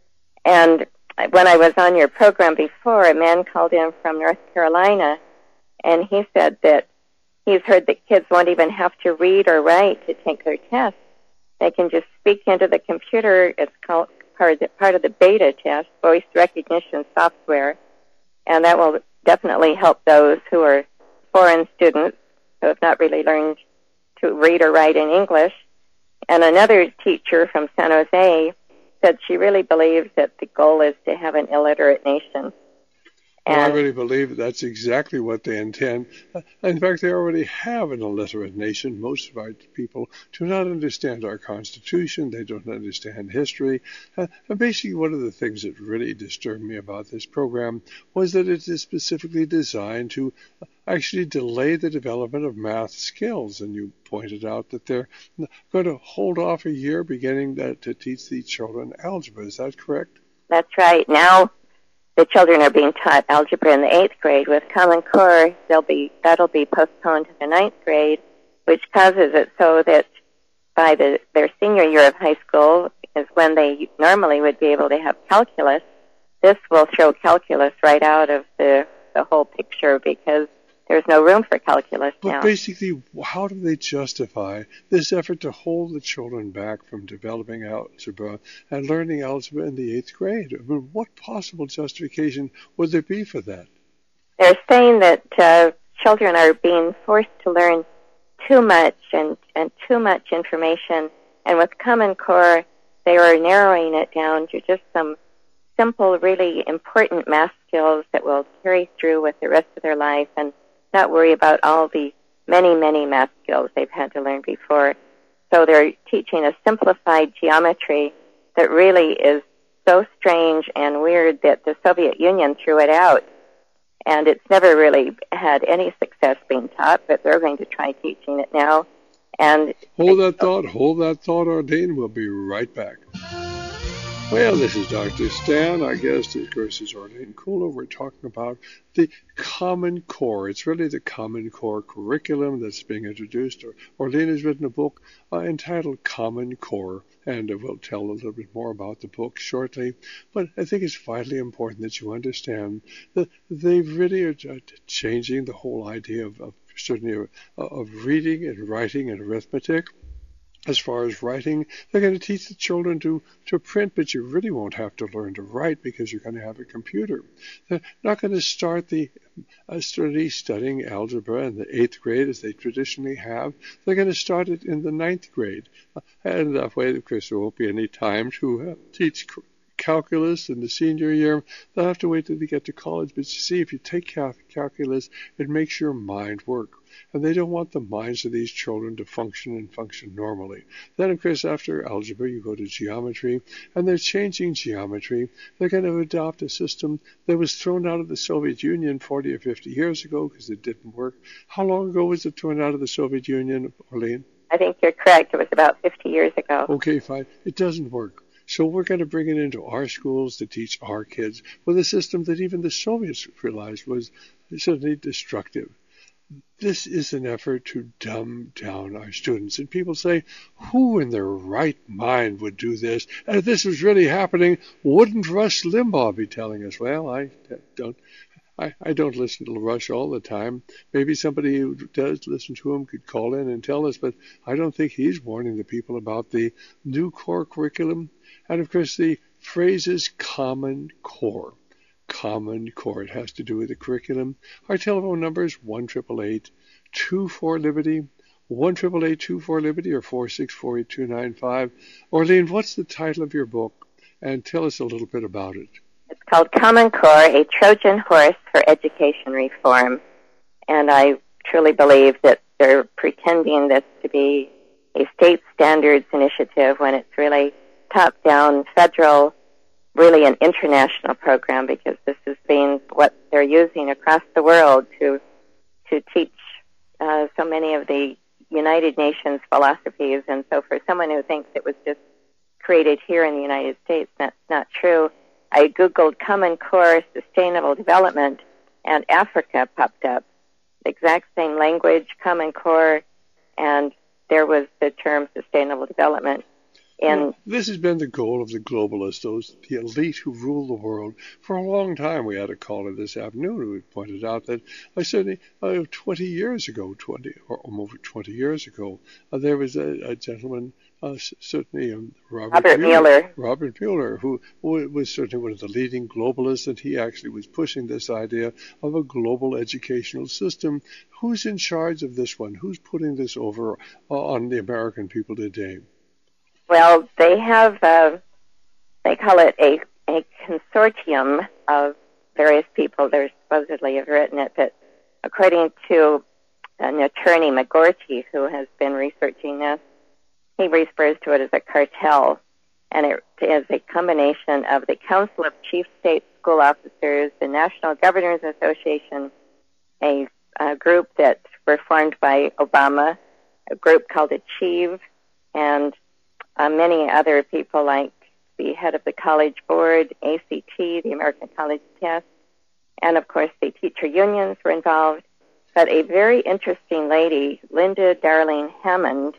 And when I was on your program before, a man called in from North Carolina, and he said that he's heard that kids won't even have to read or write to take their test. They can just speak into the computer. It's called part of the beta test, voice recognition software, and that will definitely help those who are foreign students who have not really learned to read or write in English. And another teacher from San Jose said she really believes that the goal is to have an illiterate nation. Well, I really believe that's exactly what they intend. In fact, they already have an illiterate nation. Most of our people do not understand our Constitution. They don't understand history. And basically, one of the things that really disturbed me about this program was that it is specifically designed to actually delay the development of math skills. And you pointed out that they're going to hold off a year beginning to teach the children algebra. Is that correct? That's right. Now the children are being taught algebra in the 8th grade. With Common Core, that'll be postponed to the 9th grade, which causes it so that by their senior year of high school is when they normally would be able to have calculus. This will throw calculus right out of the whole picture, because there's no room for calculus now. But basically, how do they justify this effort to hold the children back from developing algebra and learning algebra in the 8th grade? I mean, what possible justification would there be for that? They're saying that children are being forced to learn too much and too much information. And with Common Core, they are narrowing it down to just some simple, really important math skills that will carry through with the rest of their life, and not worry about all the many, many math skills they've had to learn before. So they're teaching a simplified geometry that really is so strange and weird that the Soviet Union threw it out. And it's never really had any success being taught, but they're going to try teaching it now. And hold that thought, Arlene. We'll be right back. Well, this is Dr. Stan. Our guest, of course, is Arlene Kuhler. We're talking about the Common Core. It's really the Common Core curriculum that's being introduced. Arlene has written a book entitled Common Core, and we'll tell a little bit more about the book shortly. But I think it's vitally important that you understand that they really are changing the whole idea of reading and writing and arithmetic. As far as writing, they're going to teach the children to print, but you really won't have to learn to write because you're going to have a computer. They're not going to start studying algebra in the 8th grade as they traditionally have. They're going to start it in the 9th grade. And that way, of course, there won't be any time to teach calculus in the senior year. They'll have to wait till they get to college. But you see, if you take calculus, it makes your mind work. And they don't want the minds of these children to function normally. Then, of course, after algebra, you go to geometry, and they're changing geometry. They're going to adopt a system that was thrown out of the Soviet Union 40 or 50 years ago because it didn't work. How long ago was it thrown out of the Soviet Union, Orlene? I think you're correct. It was about 50 years ago. Okay, fine. It doesn't work. So we're going to bring it into our schools to teach our kids with a system that even the Soviets realized was certainly destructive. This is an effort to dumb down our students. And people say, who in their right mind would do this? And if this was really happening, wouldn't Rush Limbaugh be telling us? Well, I don't listen to Rush all the time. Maybe somebody who does listen to him could call in and tell us, but I don't think he's warning the people about the new core curriculum. And, of course, the phrase is Common Core. Common Core. It has to do with the curriculum. Our telephone number is 1-888-24-LIBERTY, 1-888-24-LIBERTY, or 464-8295. Orlene, what's the title of your book? And tell us a little bit about it. It's called Common Core, a Trojan Horse for Education Reform. And I truly believe that they're pretending this to be a state standards initiative when it's really top-down federal, really an international program, because this has been what they're using across the world to teach so many of the United Nations philosophies. And so for someone who thinks it was just created here in the United States, that's not true. I Googled Common Core Sustainable Development, and Africa popped up. The exact same language, Common Core, and there was the term sustainable development. This has been the goal of the globalists, the elite who rule the world. For a long time, we had a caller this afternoon who pointed out that certainly 20 years ago, over 20 years ago, there was a gentleman, certainly Robert Mueller, who was certainly one of the leading globalists, and he actually was pushing this idea of a global educational system. Who's in charge of this one? Who's putting this over on the American people today? Well, they have, they call it a consortium of various people. They supposedly have written it, but according to an attorney, McGorty, who has been researching this, he refers to it as a cartel, and it is a combination of the Council of Chief State School Officers, the National Governors Association, a group that were formed by Obama, a group called Achieve, and many other people like the head of the College Board, ACT, the American College Test, and of course the teacher unions were involved. But a very interesting lady, Linda Darling Hammond,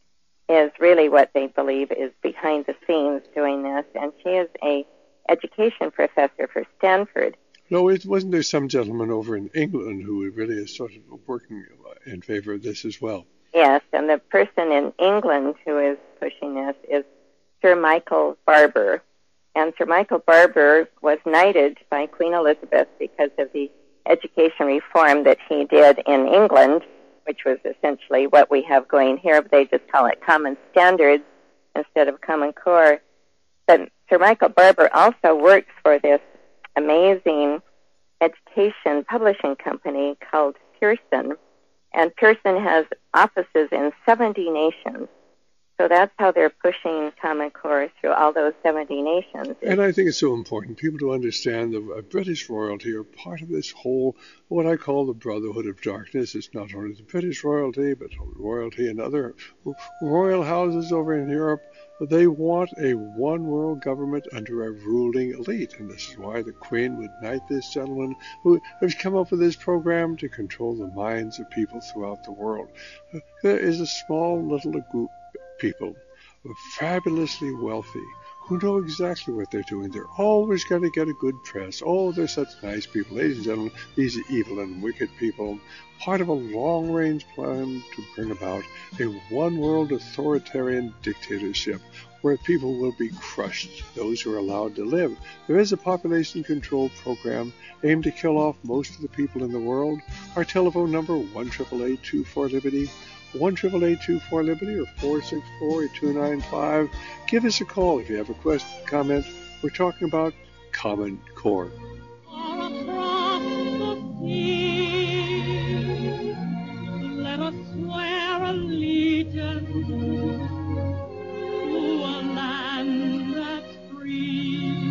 is really what they believe is behind the scenes doing this, and she is a education professor for Stanford. No, wasn't there some gentleman over in England who really is sort of working in favor of this as well? Yes, and the person in England who is pushing this is Sir Michael Barber. And Sir Michael Barber was knighted by Queen Elizabeth because of the education reform that he did in England, which was essentially what we have going here, but they just call it Common Standards instead of Common Core. But Sir Michael Barber also works for this amazing education publishing company called Pearson, and Pearson has offices in 70 nations. So that's how they're pushing Common Core through all those 70 nations. And I think it's so important, people to understand the British royalty are part of this whole, what I call the Brotherhood of Darkness. It's not only the British royalty, but royalty in other royal houses over in Europe. They want a one-world government under a ruling elite. And this is why the Queen would knight this gentleman who has come up with this program to control the minds of people throughout the world. There is a small little group people who are fabulously wealthy, who know exactly what they're doing. They're always going to get a good press. Oh, they're such nice people. Ladies and gentlemen, these are evil and wicked people. Part of a long-range plan to bring about a one-world authoritarian dictatorship where people will be crushed, those who are allowed to live. There is a population control program aimed to kill off most of the people in the world. Our telephone number, 1-888-24-LIBERTY, 1-888-24-LIBERTY, or 464-8295. Give us a call if you have a question, comment, We're talking about Common Core. Let us swear allegiance to a land that's free.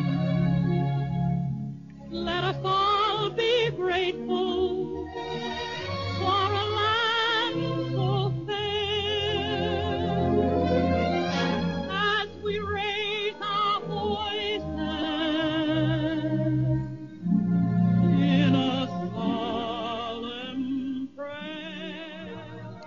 Let us all be grateful for a land so fair. As we raise our voices in a solemn prayer.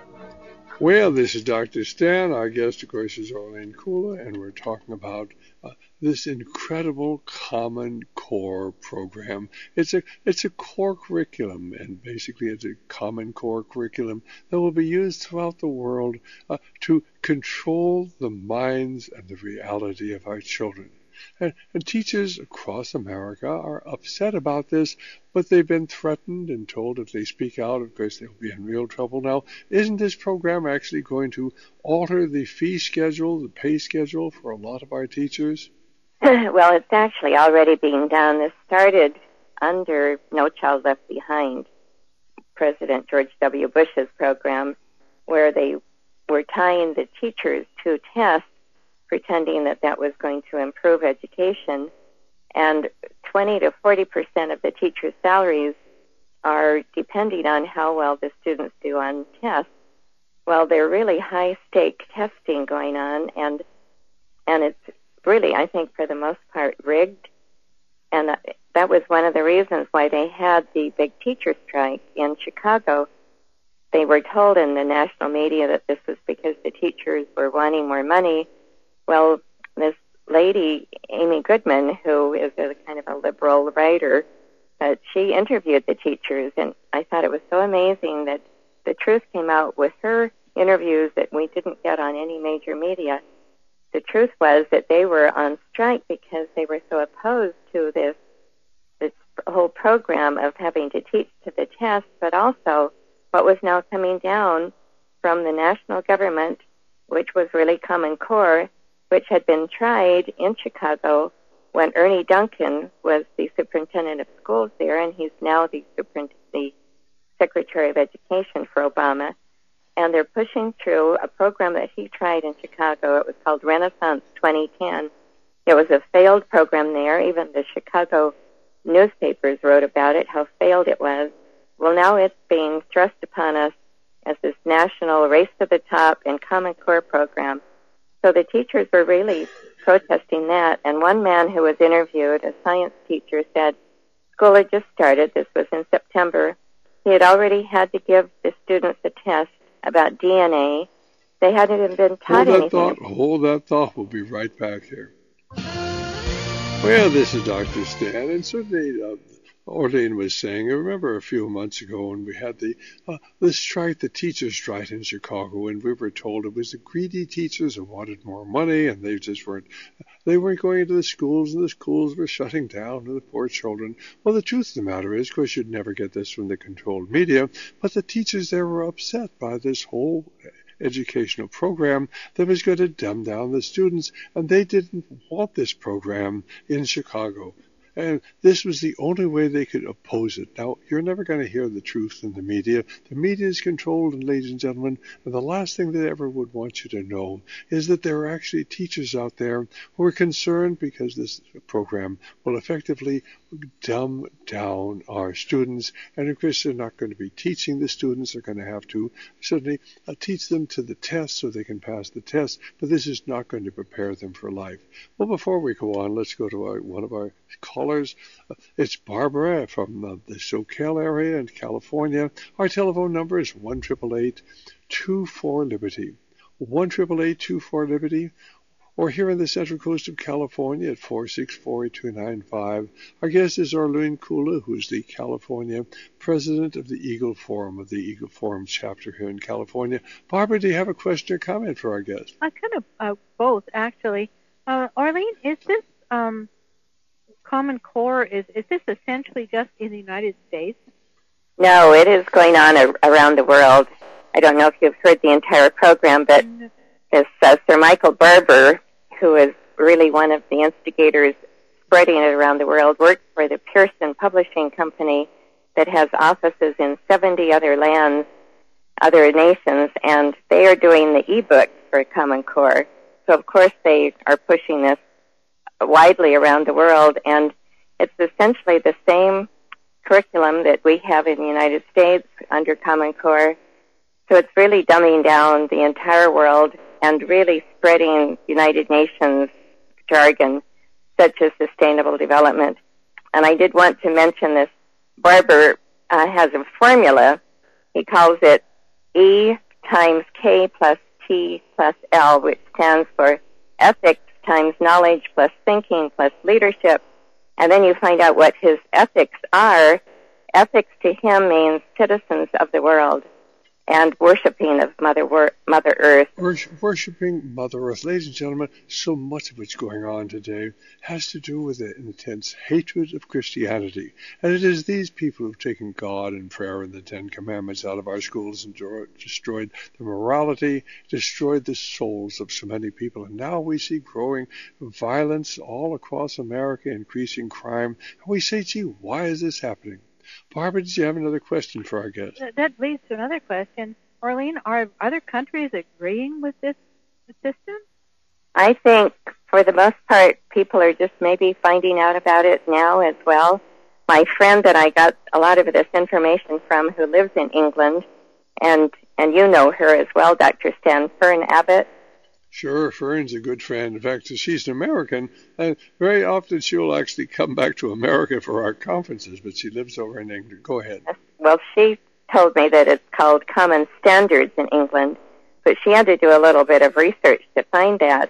Well, this is Dr. Stan. Our guest, of course, is Arlene Kula, and we're talking about this incredible Common Core program. It's a core curriculum, and basically it's a Common Core curriculum that will be used throughout the world to control the minds and the reality of our children. And teachers across America are upset about this, but they've been threatened and told if they speak out, of course, they'll be in real trouble. Now, isn't this program actually going to alter the fee schedule, the pay schedule for a lot of our teachers? Well, it's actually already being done. This started under No Child Left Behind, President George W. Bush's program, where they were tying the teachers to tests, pretending that that was going to improve education, and 20 to 40% of the teachers' salaries are depending on how well the students do on tests. Well, they're really high-stake testing going on, and it's really, I think, for the most part, rigged, and that was one of the reasons why they had the big teacher strike in Chicago. They were told in the national media that this was because the teachers were wanting more money. Well, this lady, Amy Goodman, who is a kind of a liberal writer, she interviewed the teachers, and I thought it was so amazing that the truth came out with her interviews that we didn't get on any major media. The truth was that they were on strike because they were so opposed to this whole program of having to teach to the test, but also what was now coming down from the national government, which was really Common Core, which had been tried in Chicago when Ernie Duncan was the superintendent of schools there, and he's now the Secretary of Education for Obama. And they're pushing through a program that he tried in Chicago. It was called Renaissance 2010. It was a failed program there. Even the Chicago newspapers wrote about it, how failed it was. Well, now it's being thrust upon us as this national race to the top and Common Core program. So the teachers were really protesting that. And one man who was interviewed, a science teacher, said school had just started. This was in September. He had already had to give the students a test about DNA. They hadn't even been taught anything. Hold that thought. We'll be right back here. Well, this is Dr. Stan, and certainly Orlean was saying, I remember a few months ago when we had the strike, the teachers' strike in Chicago, and we were told it was the greedy teachers who wanted more money, and they weren't going into the schools, and the schools were shutting down, and the poor children. Well, the truth of the matter is, of course, you'd never get this from the controlled media, but the teachers there were upset by this whole educational program that was going to dumb down the students, and they didn't want this program in Chicago. And this was the only way they could oppose it. Now, you're never going to hear the truth in the media. The media is controlled, and ladies and gentlemen, and the last thing they ever would want you to know is that there are actually teachers out there who are concerned because this program will effectively dumb down our students. And of course, they're not going to be teaching the students. They're going to have to certainly teach them to the test so they can pass the test. But this is not going to prepare them for life. Well, before we go on, let's go to one of our callers. It's Barbara from the SoCal area in California. Our telephone number is 1-888-24-LIBERTY. 1-888-24-LIBERTY. Or here on the Central Coast of California at 464-8295. Our guest is Arlene Kula, who's the California president of the Eagle Forum, of the Eagle Forum chapter here in California. Barbara, do you have a question or comment for our guest? I kind of both, actually. Arlene, is this Common Core, is this essentially just in the United States? No, it is going on around the world. I don't know if you've heard the entire program, but this Sir Michael Barber, who is really one of the instigators, spreading it around the world, works for the Pearson Publishing Company that has offices in 70 other lands, other nations, and they are doing the ebook for Common Core. So, of course, they are pushing this widely around the world, and it's essentially the same curriculum that we have in the United States under Common Core. So it's really dumbing down the entire world and really spreading United Nations jargon, such as sustainable development. And I did want to mention this. Barber has a formula. He calls it E times K plus T plus L, which stands for ethics times knowledge plus thinking plus leadership. And then you find out what his ethics are. Ethics to him means citizens of the world and worshiping of Mother Earth. Worshipping Mother Earth. Ladies and gentlemen, so much of what's going on today has to do with the intense hatred of Christianity. And it is these people who've taken God and prayer and the Ten Commandments out of our schools and destroyed the morality, destroyed the souls of so many people. And now we see growing violence all across America, increasing crime. And we say, gee, why is this happening? Barbara, did you have another question for our guest? That leads to another question. Orlene, are other countries agreeing with this system? I think, for the most part, people are just maybe finding out about it now as well. My friend that I got a lot of this information from, who lives in England, and you know her as well, Dr. Stan, Fern Abbott. Sure, Fern's a good friend. In fact, she's an American, and very often she'll actually come back to America for our conferences, but she lives over in England. Go ahead. Well, she told me that it's called Common Standards in England, but she had to do a little bit of research to find that.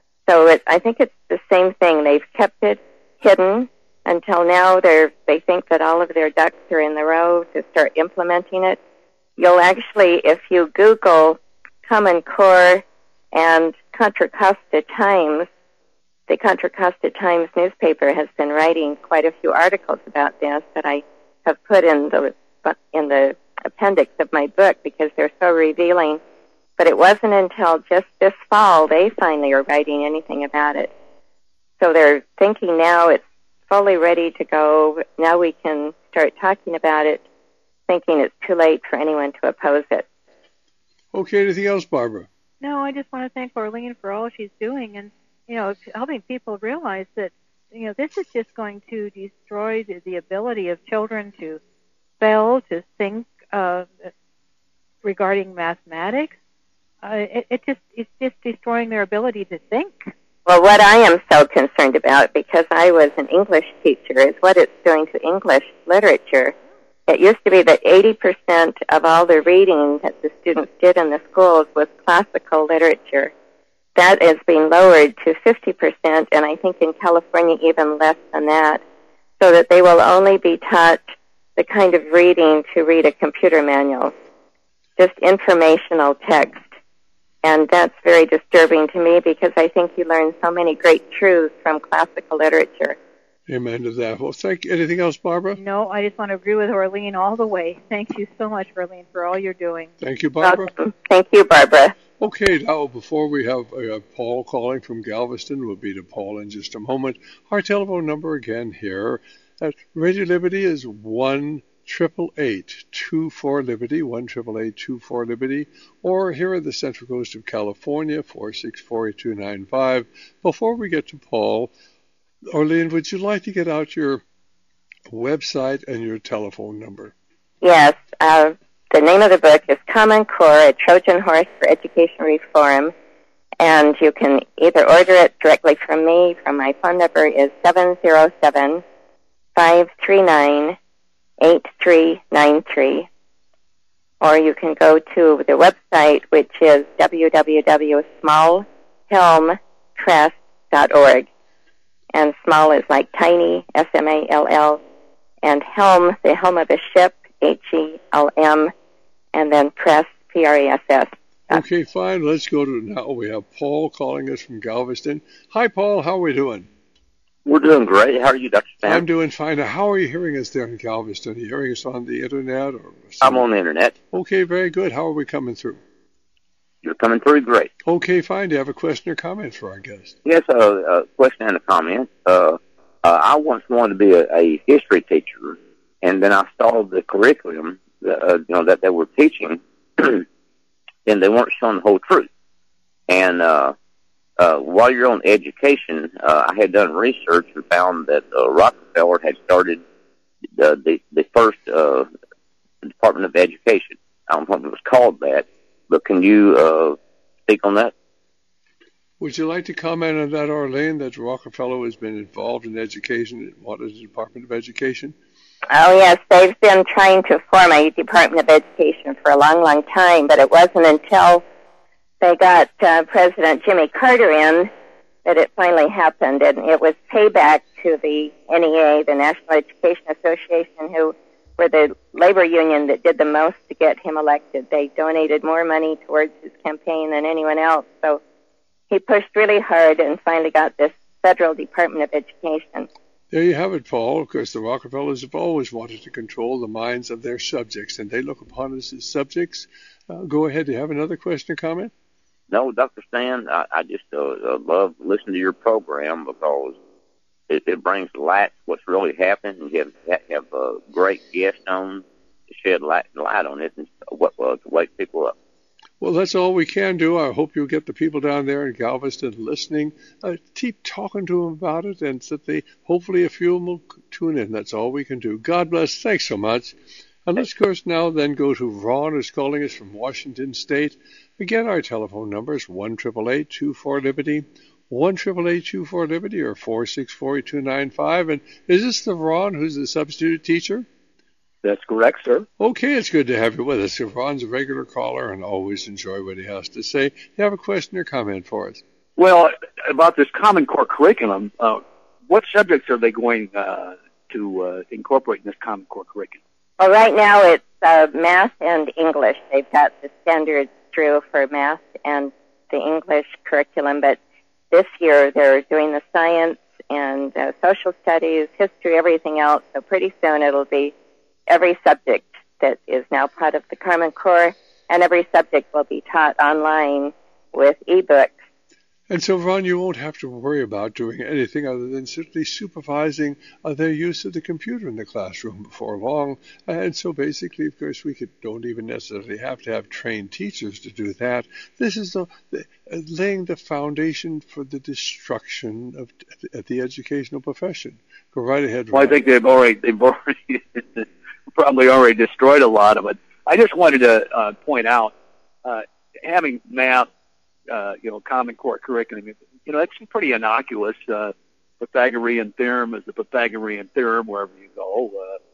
So I think it's the same thing. They've kept it hidden until now. They think that all of their ducks are in the row to start implementing it. You'll actually, if you Google Common Core and Contra Costa Times, the Contra Costa Times newspaper has been writing quite a few articles about this that I have put in the appendix of my book because they're so revealing. But it wasn't until just this fall they finally are writing anything about it. So they're thinking now it's fully ready to go. Now we can start talking about it, thinking it's too late for anyone to oppose it. Okay, anything else, Barbara? No, I just want to thank Orlene for all she's doing and, helping people realize that, this is just going to destroy the ability of children to spell, to think regarding mathematics. It's just destroying their ability to think. Well, what I am so concerned about, because I was an English teacher, is what it's doing to English literature. It used to be that 80% of all the reading that the students did in the schools was classical literature. That is being lowered to 50%, and I think in California even less than that, so that they will only be taught the kind of reading to read a computer manual, just informational text. And that's very disturbing to me because I think you learn so many great truths from classical literature. Amen to that. Well, thank you. Anything else, Barbara? No, I just want to agree with Orlene all the way. Thank you so much, Orlene, for all you're doing. Thank you, Barbara. Welcome. Thank you, Barbara. Okay, now before we have Paul calling from Galveston, we'll be to Paul in just a moment. Our telephone number again here at Radio Liberty is 1-888-24-LIBERTY, 1-888-24-LIBERTY, or here at the Central Coast of California, 464-8295. Before we get to Paul, Orlene, would you like to get out your website and your telephone number? Yes. The name of the book is Common Core, A Trojan Horse for Education Reform, and you can either order it directly from me. From my phone number is 707-539-8393, or you can go to the website, which is www.smallhelmpress.org. And small is like tiny, S-M-A-L-L, and helm, the helm of a ship, H-E-L-M, and then press, P-R-E-S-S. Okay, fine. Let's go to now. We have Paul calling us from Galveston. Hi, Paul. How are we doing? We're doing great. How are you, Dr. Stan? I'm doing fine. Now, how are you hearing us there in Galveston? Are you hearing us on the Internet? I'm on the Internet. Okay, very good. How are we coming through? You're coming through great. Okay, fine. Do you have a question or comment for our guest? Yes, a question and a comment. I once wanted to be a history teacher, and then I saw the curriculum, that they were teaching, and they weren't showing the whole truth. And while you're on education, I had done research and found that Rockefeller had started the first Department of Education. I don't know if it was called that, but can you speak on that? Would you like to comment on that, Arlene, that Rockefeller has been involved in education? What is the Department of Education? Oh, yes. They've been trying to form a Department of Education for a long, long time, but it wasn't until they got President Jimmy Carter in that it finally happened. And it was payback to the NEA, the National Education Association, who were the labor union that did the most to get him elected. They donated more money towards his campaign than anyone else. So he pushed really hard and finally got this Federal Department of Education. There you have it, Paul. Of course, the Rockefellers have always wanted to control the minds of their subjects, and they look upon us as subjects. Go ahead. Do you have another question or comment? No, Dr. Stan, I just love listening to your program because it brings light to what's really happened. You have great guests on to shed light on it and to wake people up. Well, that's all we can do. I hope you'll get the people down there in Galveston listening. Keep talking to them about it, and that hopefully a few of them will tune in. That's all we can do. God bless. Thanks so much. And let's, of course, now then go to Ron, who's calling us from Washington State. Again, our telephone number is 1-888-24-LIBERTY, 1-888-24-LIBERTY, or 464-8295. And is this the Ron who's the substitute teacher? That's correct, sir. Okay, it's good to have you with us. Ron's a regular caller and always enjoy what he has to say. You have a question or comment for us? Well, about this Common Core curriculum, what subjects are they going to incorporate in this Common Core curriculum? Well, right now it's math and English. They've got the standards through for math and the English curriculum, but this year they're doing the science and social studies, history, everything else. So pretty soon it'll be every subject that is now part of the Common Core, and every subject will be taught online with e-books. And so, Ron, you won't have to worry about doing anything other than simply supervising their use of the computer in the classroom before long. And so basically, of course, we don't even necessarily have to have trained teachers to do that. This is laying the foundation for the destruction of the educational profession. Go right ahead, Ron. Well, I think they've already probably already destroyed a lot of it. I just wanted to point out, having math, Common Core curriculum, it's pretty innocuous. Pythagorean theorem is the Pythagorean theorem wherever you go.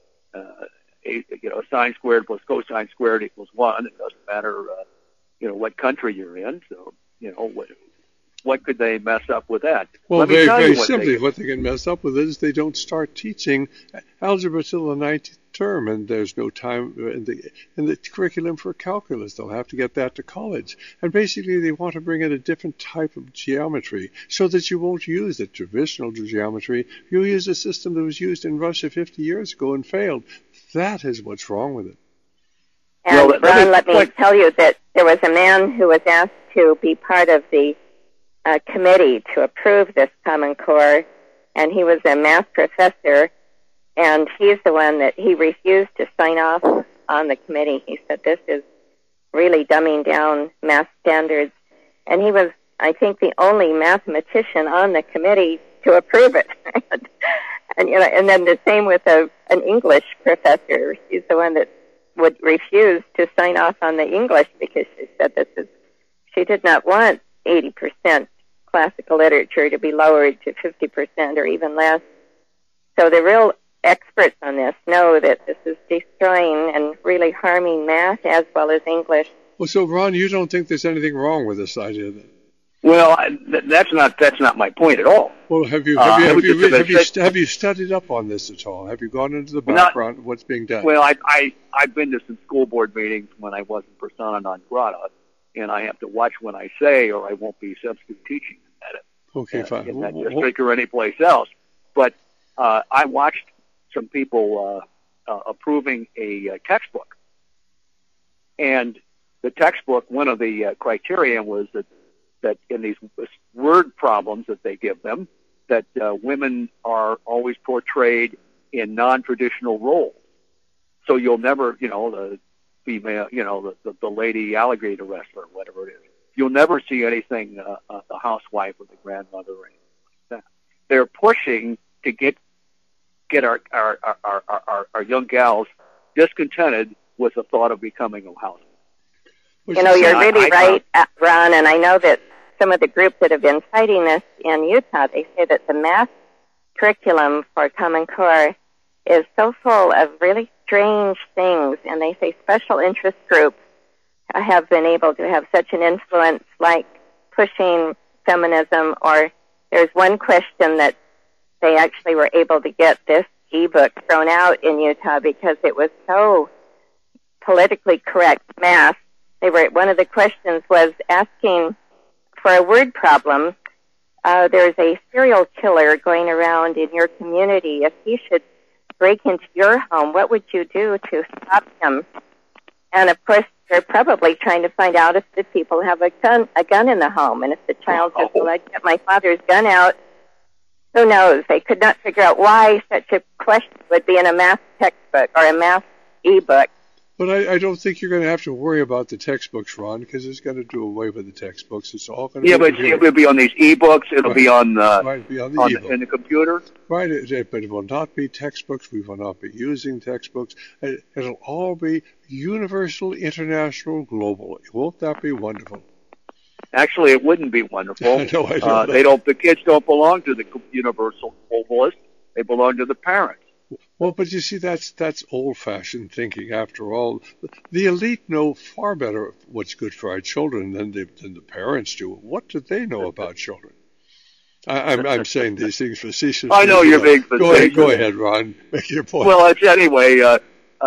Sine squared plus cosine squared equals 1. It doesn't matter, what country you're in. So, what could they mess up with that? Well, very simply, what they can mess up with is they don't start teaching algebra till the 9th term, and there's no time in the curriculum for calculus. They'll have to get that to college. And basically, they want to bring in a different type of geometry so that you won't use the traditional geometry. You'll use a system that was used in Russia 50 years ago and failed. That is what's wrong with it. And Ron, let me tell you that there was a man who was asked to be part of the committee to approve this Common Core, and he was a math professor, and he's the one that he refused to sign off on the committee. He said this is really dumbing down math standards, and he was, I think, the only mathematician on the committee to approve it. and then the same with an English professor. He's the one that would refuse to sign off on the English because she said she did not want 80% classical literature to be lowered to 50% or even less. So the real experts on this know that this is destroying and really harming math as well as English. Well, so Ron, you don't think there's anything wrong with this idea then? Well, that's not my point at all. Well, have you studied up on this at all? Have you gone into the background of what's being done? Well, I've been to some school board meetings when I wasn't persona non grata, and I have to watch when I say, or I won't be substitute teaching at it. Okay, fine. In that district or any place else. But I watched some people approving a textbook, and the textbook, one of the criteria was that in these word problems that they give them, that women are always portrayed in non-traditional roles. So you'll never, the female, the lady alligator wrestler, whatever it is. You'll never see anything, the housewife or the grandmother or anything like that. They're pushing to get our young gals discontented with the thought of becoming a housewife. You're really right, Ron, and I know that some of the groups that have been fighting this in Utah, they say that the math curriculum for Common Core is so full of really strange things, and they say special interest groups have been able to have such an influence, like pushing feminism, or there's one question that they actually were able to get this ebook thrown out in Utah because it was so politically correct math. One of the questions was asking for a word problem. There's a serial killer going around in your community. If he should break into your home, what would you do to stop him? And of course, they're probably trying to find out if the people have a gun in the home. And if the child says, well, I'd get my father's gun out, who knows? They could not figure out why such a question would be in a math textbook or a math ebook. But I don't think you're going to have to worry about the textbooks, Ron, because it's going to do away with the textbooks. It's all going to be it will be on these ebooks. It'll be on in the computer. Right, but it will not be textbooks. We will not be using textbooks. It'll all be universal, international, global. Won't that be wonderful? Actually, it wouldn't be wonderful. No, I don't. The kids don't belong to the universal globalist. They belong to the parents. Well, but you see, that's old-fashioned thinking. After all, the elite know far better what's good for our children than the parents do. What do they know about children? I'm saying these things facetiously. I know you're being facetious. Go ahead, Ron. Make your point. Well, anyway, there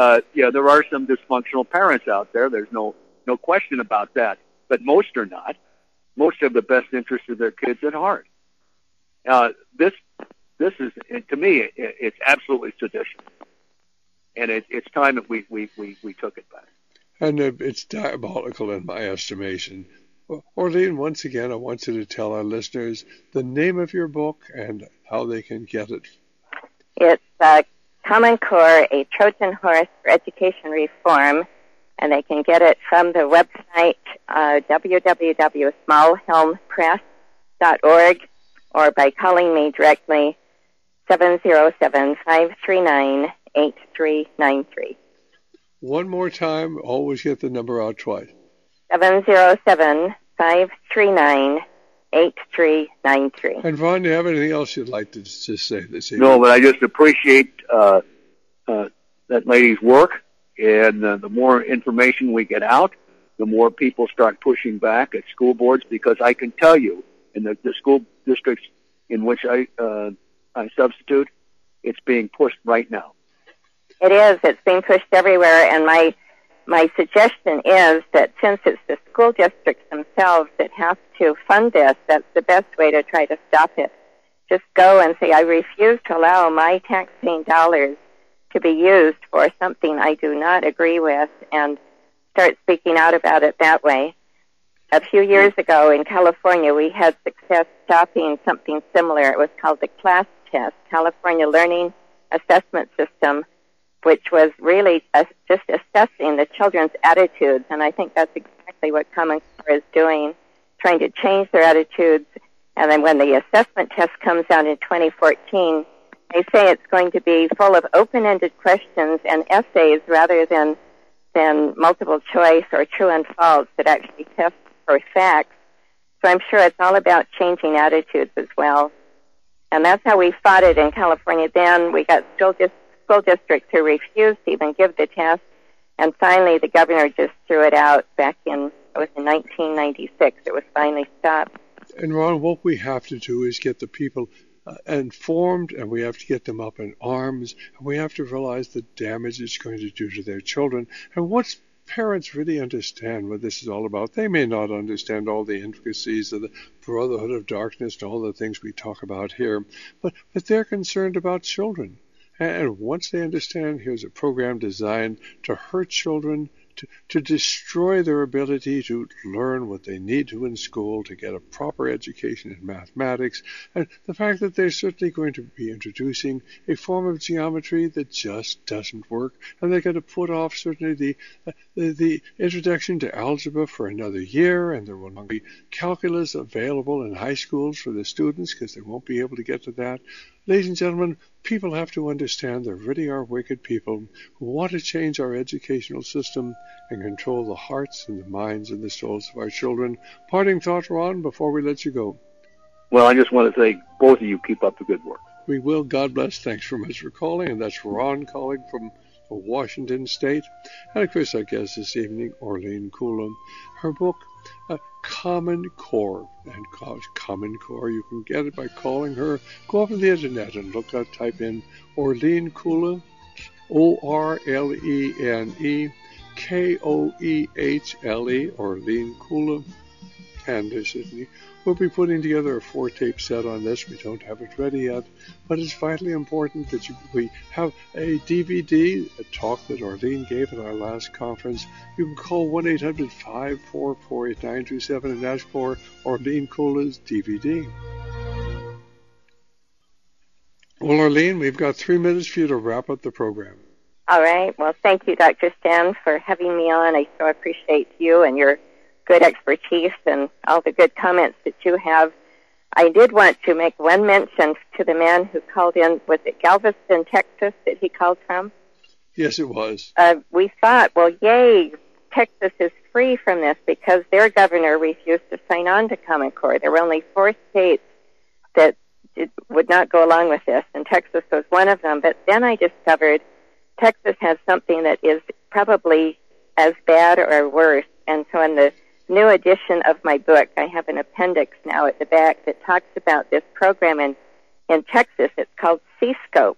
are some dysfunctional parents out there. There's no question about that. But most are not. Most have the best interest of their kids at heart. This is, to me, it's absolutely sedition, and it's time that we took it back. And it's diabolical in my estimation. Orlean, once again, I want you to tell our listeners the name of your book and how they can get it. It's Common Core, a Trojan Horse for Education Reform, and they can get it from the website www.smallhelmpress.org or by calling me directly 707-539-8393. One more time, always get the number out twice. 707-539-8393. And Ron, do you have anything else you'd like to say this evening? No, but I just appreciate that lady's work, and the more information we get out, the more people start pushing back at school boards, because I can tell you, in the school districts in which I substitute, it's being pushed right now. It is. It's being pushed everywhere, and my suggestion is that since it's the school districts themselves that have to fund this, that's the best way to try to stop it. Just go and say, I refuse to allow my tax-paying dollars to be used for something I do not agree with, and start speaking out about it that way. A few years ago in California, we had success stopping something similar. It was called the CLASS test, California Learning Assessment System, which was really just assessing the children's attitudes. And I think that's exactly what Common Core is doing, trying to change their attitudes. And then when the assessment test comes out in 2014, they say it's going to be full of open-ended questions and essays rather than multiple choice or true and false that actually test for facts. So I'm sure it's all about changing attitudes as well. And that's how we fought it in California then. We got school districts who refused to even give the test. And finally, the governor just threw it out back in 1996. It was finally stopped. And Ron, what we have to do is get the people informed, and we have to get them up in arms, and we have to realize the damage it's going to do to their children. And once parents really understand what this is all about, they may not understand all the intricacies of the Brotherhood of Darkness and all the things we talk about here, but they're concerned about children. And once they understand, here's a program designed to hurt children, to destroy their ability to learn what they need to in school, to get a proper education in mathematics, and the fact that they're certainly going to be introducing a form of geometry that just doesn't work, and they're going to put off certainly the introduction to algebra for another year, and there will not be calculus available in high schools for the students because they won't be able to get to that. Ladies and gentlemen, people have to understand there really are wicked people who want to change our educational system and control the hearts and the minds and the souls of our children. Parting thought, Ron, before we let you go. Well, I just want to say both of you keep up the good work. We will. God bless. Thanks very much for calling. And that's Ron calling from Washington State. And of course, our guest this evening, Orlene Kula. Her book, Common Core. And Common Core, you can get it by calling her. Go up on the internet and type in Orlene Kula, Orlene Koehle, Orlene Kula. And certainly we'll be putting together a 4-tape set on this. We don't have it ready yet, but it's vitally important that we have a DVD, a talk that Orlene gave at our last conference. You can call 1-800-544-8927 and ask for Orlene Kula's DVD. Well, Orlene, we've got 3 minutes for you to wrap up the program. All right. Well, thank you, Dr. Stan, for having me on. I so appreciate you and your good expertise and all the good comments that you have. I did want to make one mention to the man who called in. Was it Galveston, Texas that he called from? Yes, it was. We thought, well, yay, Texas is free from this because their governor refused to sign on to Common Core. There were only 4 states that would not go along with this, and Texas was one of them. But then I discovered Texas has something that is probably as bad or worse. And so in the new edition of my book, I have an appendix now at the back that talks about this program in Texas. It's called C-Scope.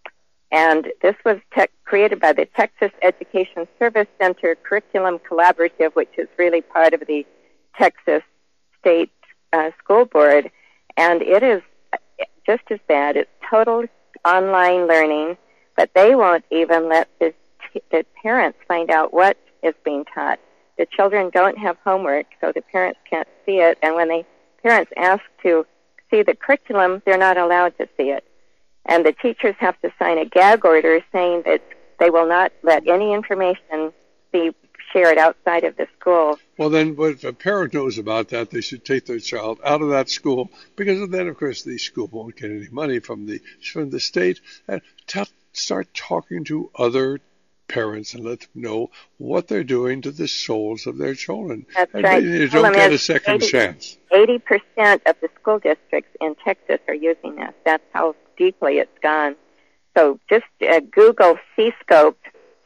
And this was created by the Texas Education Service Center Curriculum Collaborative, which is really part of the Texas State School Board. And it is just as bad. It's total online learning, but they won't even let the parents find out what is being taught. The children don't have homework, so the parents can't see it. And when the parents ask to see the curriculum, they're not allowed to see it. And the teachers have to sign a gag order saying that they will not let any information be shared outside of the school. Well, then, if a parent knows about that, they should take their child out of that school, because then, of course, the school won't get any money from the state. And start talking to other parents and let them know what they're doing to the souls of their children. That's and right. They don't get a second chance. 80% of the school districts in Texas are using this. That's how deeply it's gone. So just Google C-Scope,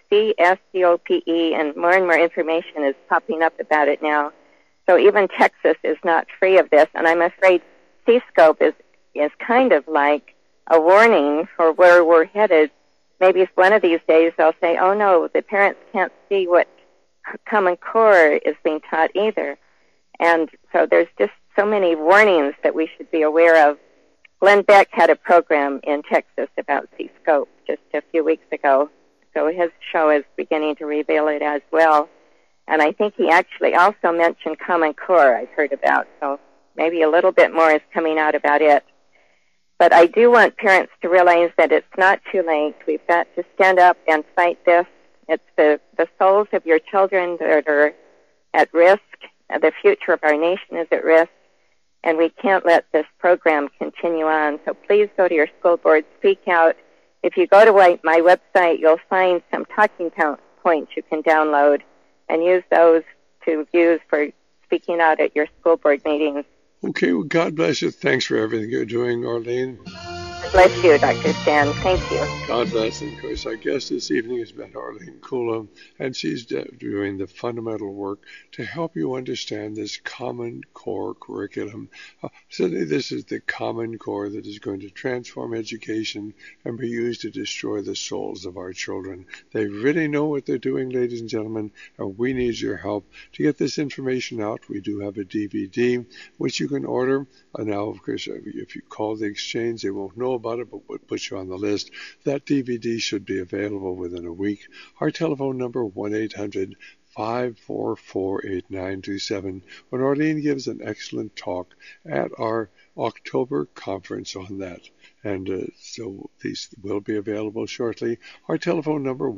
C-S-C-O-P-E, and more information is popping up about it now. So even Texas is not free of this, and I'm afraid C-Scope is kind of like a warning for where we're headed. Maybe if one of these days they'll say, oh no, the parents can't see what Common Core is being taught either. And so there's just so many warnings that we should be aware of. Glenn Beck had a program in Texas about C-Scope just a few weeks ago. So his show is beginning to reveal it as well. And I think he actually also mentioned Common Core I've heard about. So maybe a little bit more is coming out about it. But I do want parents to realize that it's not too late. We've got to stand up and fight this. It's the souls of your children that are at risk. The future of our nation is at risk. And we can't let this program continue on. So please go to your school board, speak out. If you go to my website, you'll find some talking points you can download and use those to use for speaking out at your school board meetings. Okay, well, God bless you. Thanks for everything you're doing, Orlene. Bless you, Dr. Stan. Thank you. God bless. And of course, our guest this evening has been Orlene Kula, and she's doing the fundamental work to help you understand this Common Core curriculum. Certainly, this is the Common Core that is going to transform education and be used to destroy the souls of our children. They really know what they're doing, ladies and gentlemen, and we need your help to get this information out. We do have a DVD, which you can order. Now, of course, if you call the exchange, they won't know about it, but we'll put you on the list. That DVD should be available within a week. Our telephone number, 1-800 544-8927 when Arlene gives an excellent talk at our October conference on that. And so these will be available shortly. Our telephone number,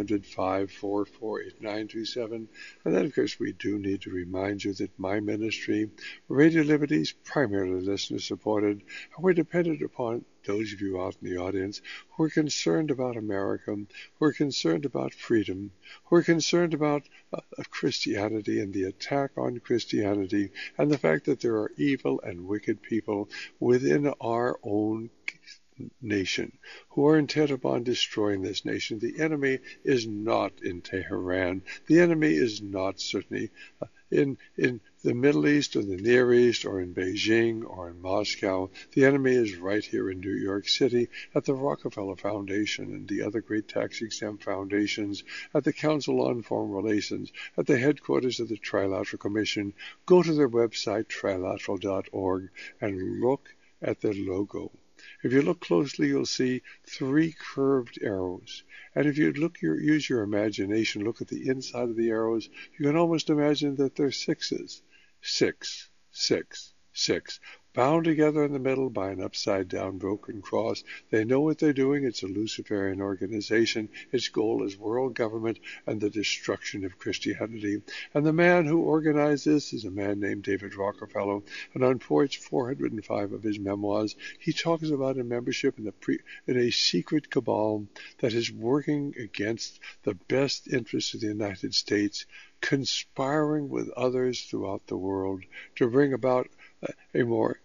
1-800-544-8927. And then, of course, we do need to remind you that my ministry, Radio Liberty, is primarily listener-supported, and we're dependent upon those of you out in the audience who are concerned about America, who are concerned about freedom, who are concerned about Christianity and the attack on Christianity, and the fact that there are evil and wicked people within our own nation who are intent upon destroying this nation. The enemy is not in Tehran. The enemy is not certainly in the Middle East or the Near East or in Beijing or in Moscow. The enemy is right here in New York City at the Rockefeller Foundation and the other great tax-exempt foundations, at the Council on Foreign Relations, at the headquarters of the Trilateral Commission. Go to their website, trilateral.org, and look at their logo. If you look closely, you'll see 3 curved arrows. And if you use your imagination, look at the inside of the arrows, you can almost imagine that they're 6s. 6, 6, 6. Bound together in the middle by an upside-down broken cross. They know what they're doing. It's a Luciferian organization. Its goal is world government and the destruction of Christianity. And the man who organized this is a man named David Rockefeller. And on page 405 of his memoirs, he talks about a membership in a secret cabal that is working against the best interests of the United States, conspiring with others throughout the world to bring about a more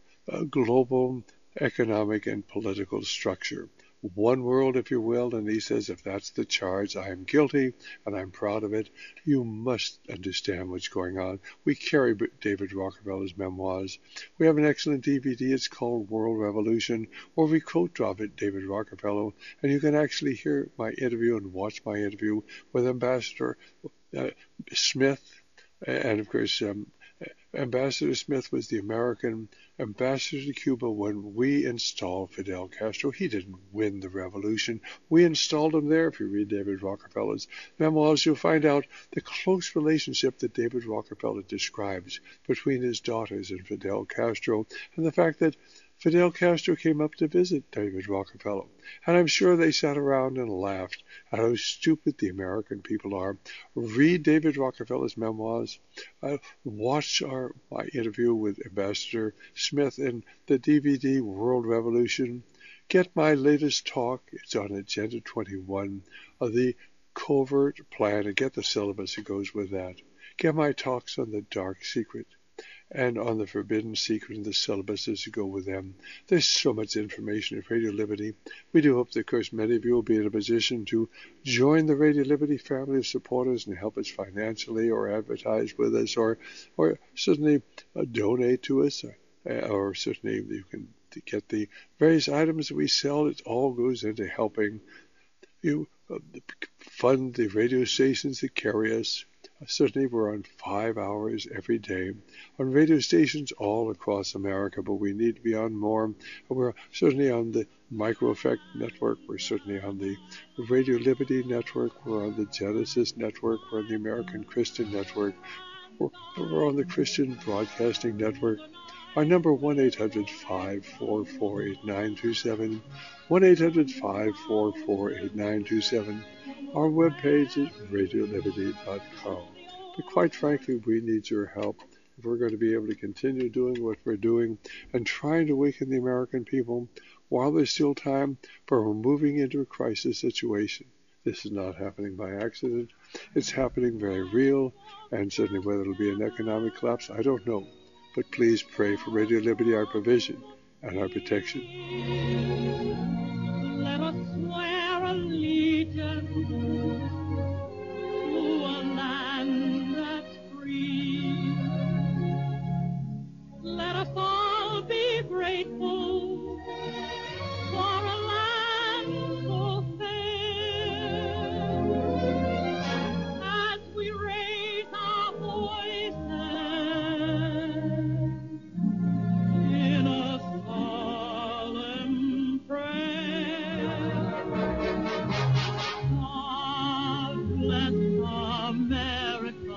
global economic and political structure. One world, if you will, and he says, if that's the charge, I am guilty and I'm proud of it. You must understand what's going on. We carry David Rockefeller's memoirs. We have an excellent DVD. It's called World Revolution, or we quote David Rockefeller, and you can actually hear my interview and watch my interview with Ambassador Smith, and of course, Ambassador Smith was the American ambassador to Cuba when we installed Fidel Castro. He didn't win the revolution. We installed him there. If you read David Rockefeller's memoirs, you'll find out the close relationship that David Rockefeller describes between his daughters and Fidel Castro, and the fact that Fidel Castro came up to visit David Rockefeller. And I'm sure they sat around and laughed at how stupid the American people are. Read David Rockefeller's memoirs. Watch my interview with Ambassador Smith in the DVD World Revolution. Get my latest talk. It's on Agenda 21 of the Covert Plan, and get the syllabus that goes with that. Get my talks on the Dark Secret and on the Forbidden Secret and the syllabuses to go with them. There's so much information at Radio Liberty. We do hope that, of course, many of you will be in a position to join the Radio Liberty family of supporters and help us financially or advertise with us or certainly donate to us or certainly you can get the various items that we sell. It all goes into helping you fund the radio stations that carry us. Certainly we're on 5 hours every day on radio stations all across America, but we need to be on more. We're certainly on the Micro Effect Network. We're certainly on the Radio Liberty Network. We're on the Genesis Network. We're on the American Christian Network. We're on the Christian Broadcasting Network. Our number, 1-800-544-8927, 1-800-544-8927. Our webpage is radioliberty.com. But quite frankly, we need your help if we're going to be able to continue doing what we're doing and trying to awaken the American people while there's still time, for we're moving into a crisis situation. This is not happening by accident. It's happening very real, and certainly whether it'll be an economic collapse, I don't know. But please pray for Radio Liberty, our provision and our protection. Let us swear allegiance to a land that's free. Let us all be grateful for a land so fair. As we raise our voices in a solemn prayer, God bless America.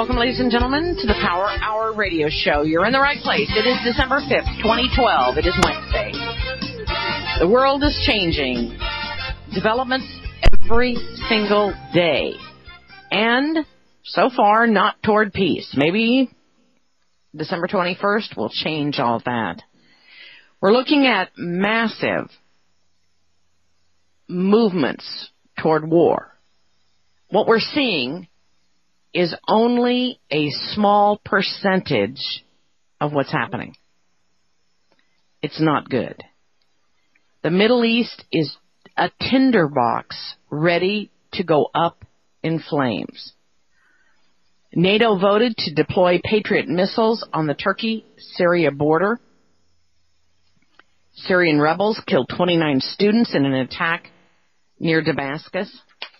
Welcome, ladies and gentlemen, to the Power Hour radio show. You're in the right place. It is December 5th, 2012. It is Wednesday. The world is changing. Developments every single day. And so far, not toward peace. Maybe December 21st will change all that. We're looking at massive movements toward war. What we're seeing is only a small percentage of what's happening. It's not good. The Middle East is a tinderbox ready to go up in flames. NATO voted to deploy Patriot missiles on the Turkey-Syria border. Syrian rebels killed 29 students in an attack near Damascus.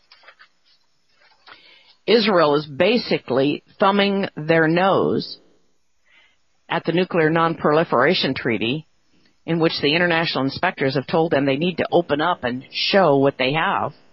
Israel is basically thumbing their nose at the Nuclear Non-Proliferation Treaty, in which the international inspectors have told them they need to open up and show what they have.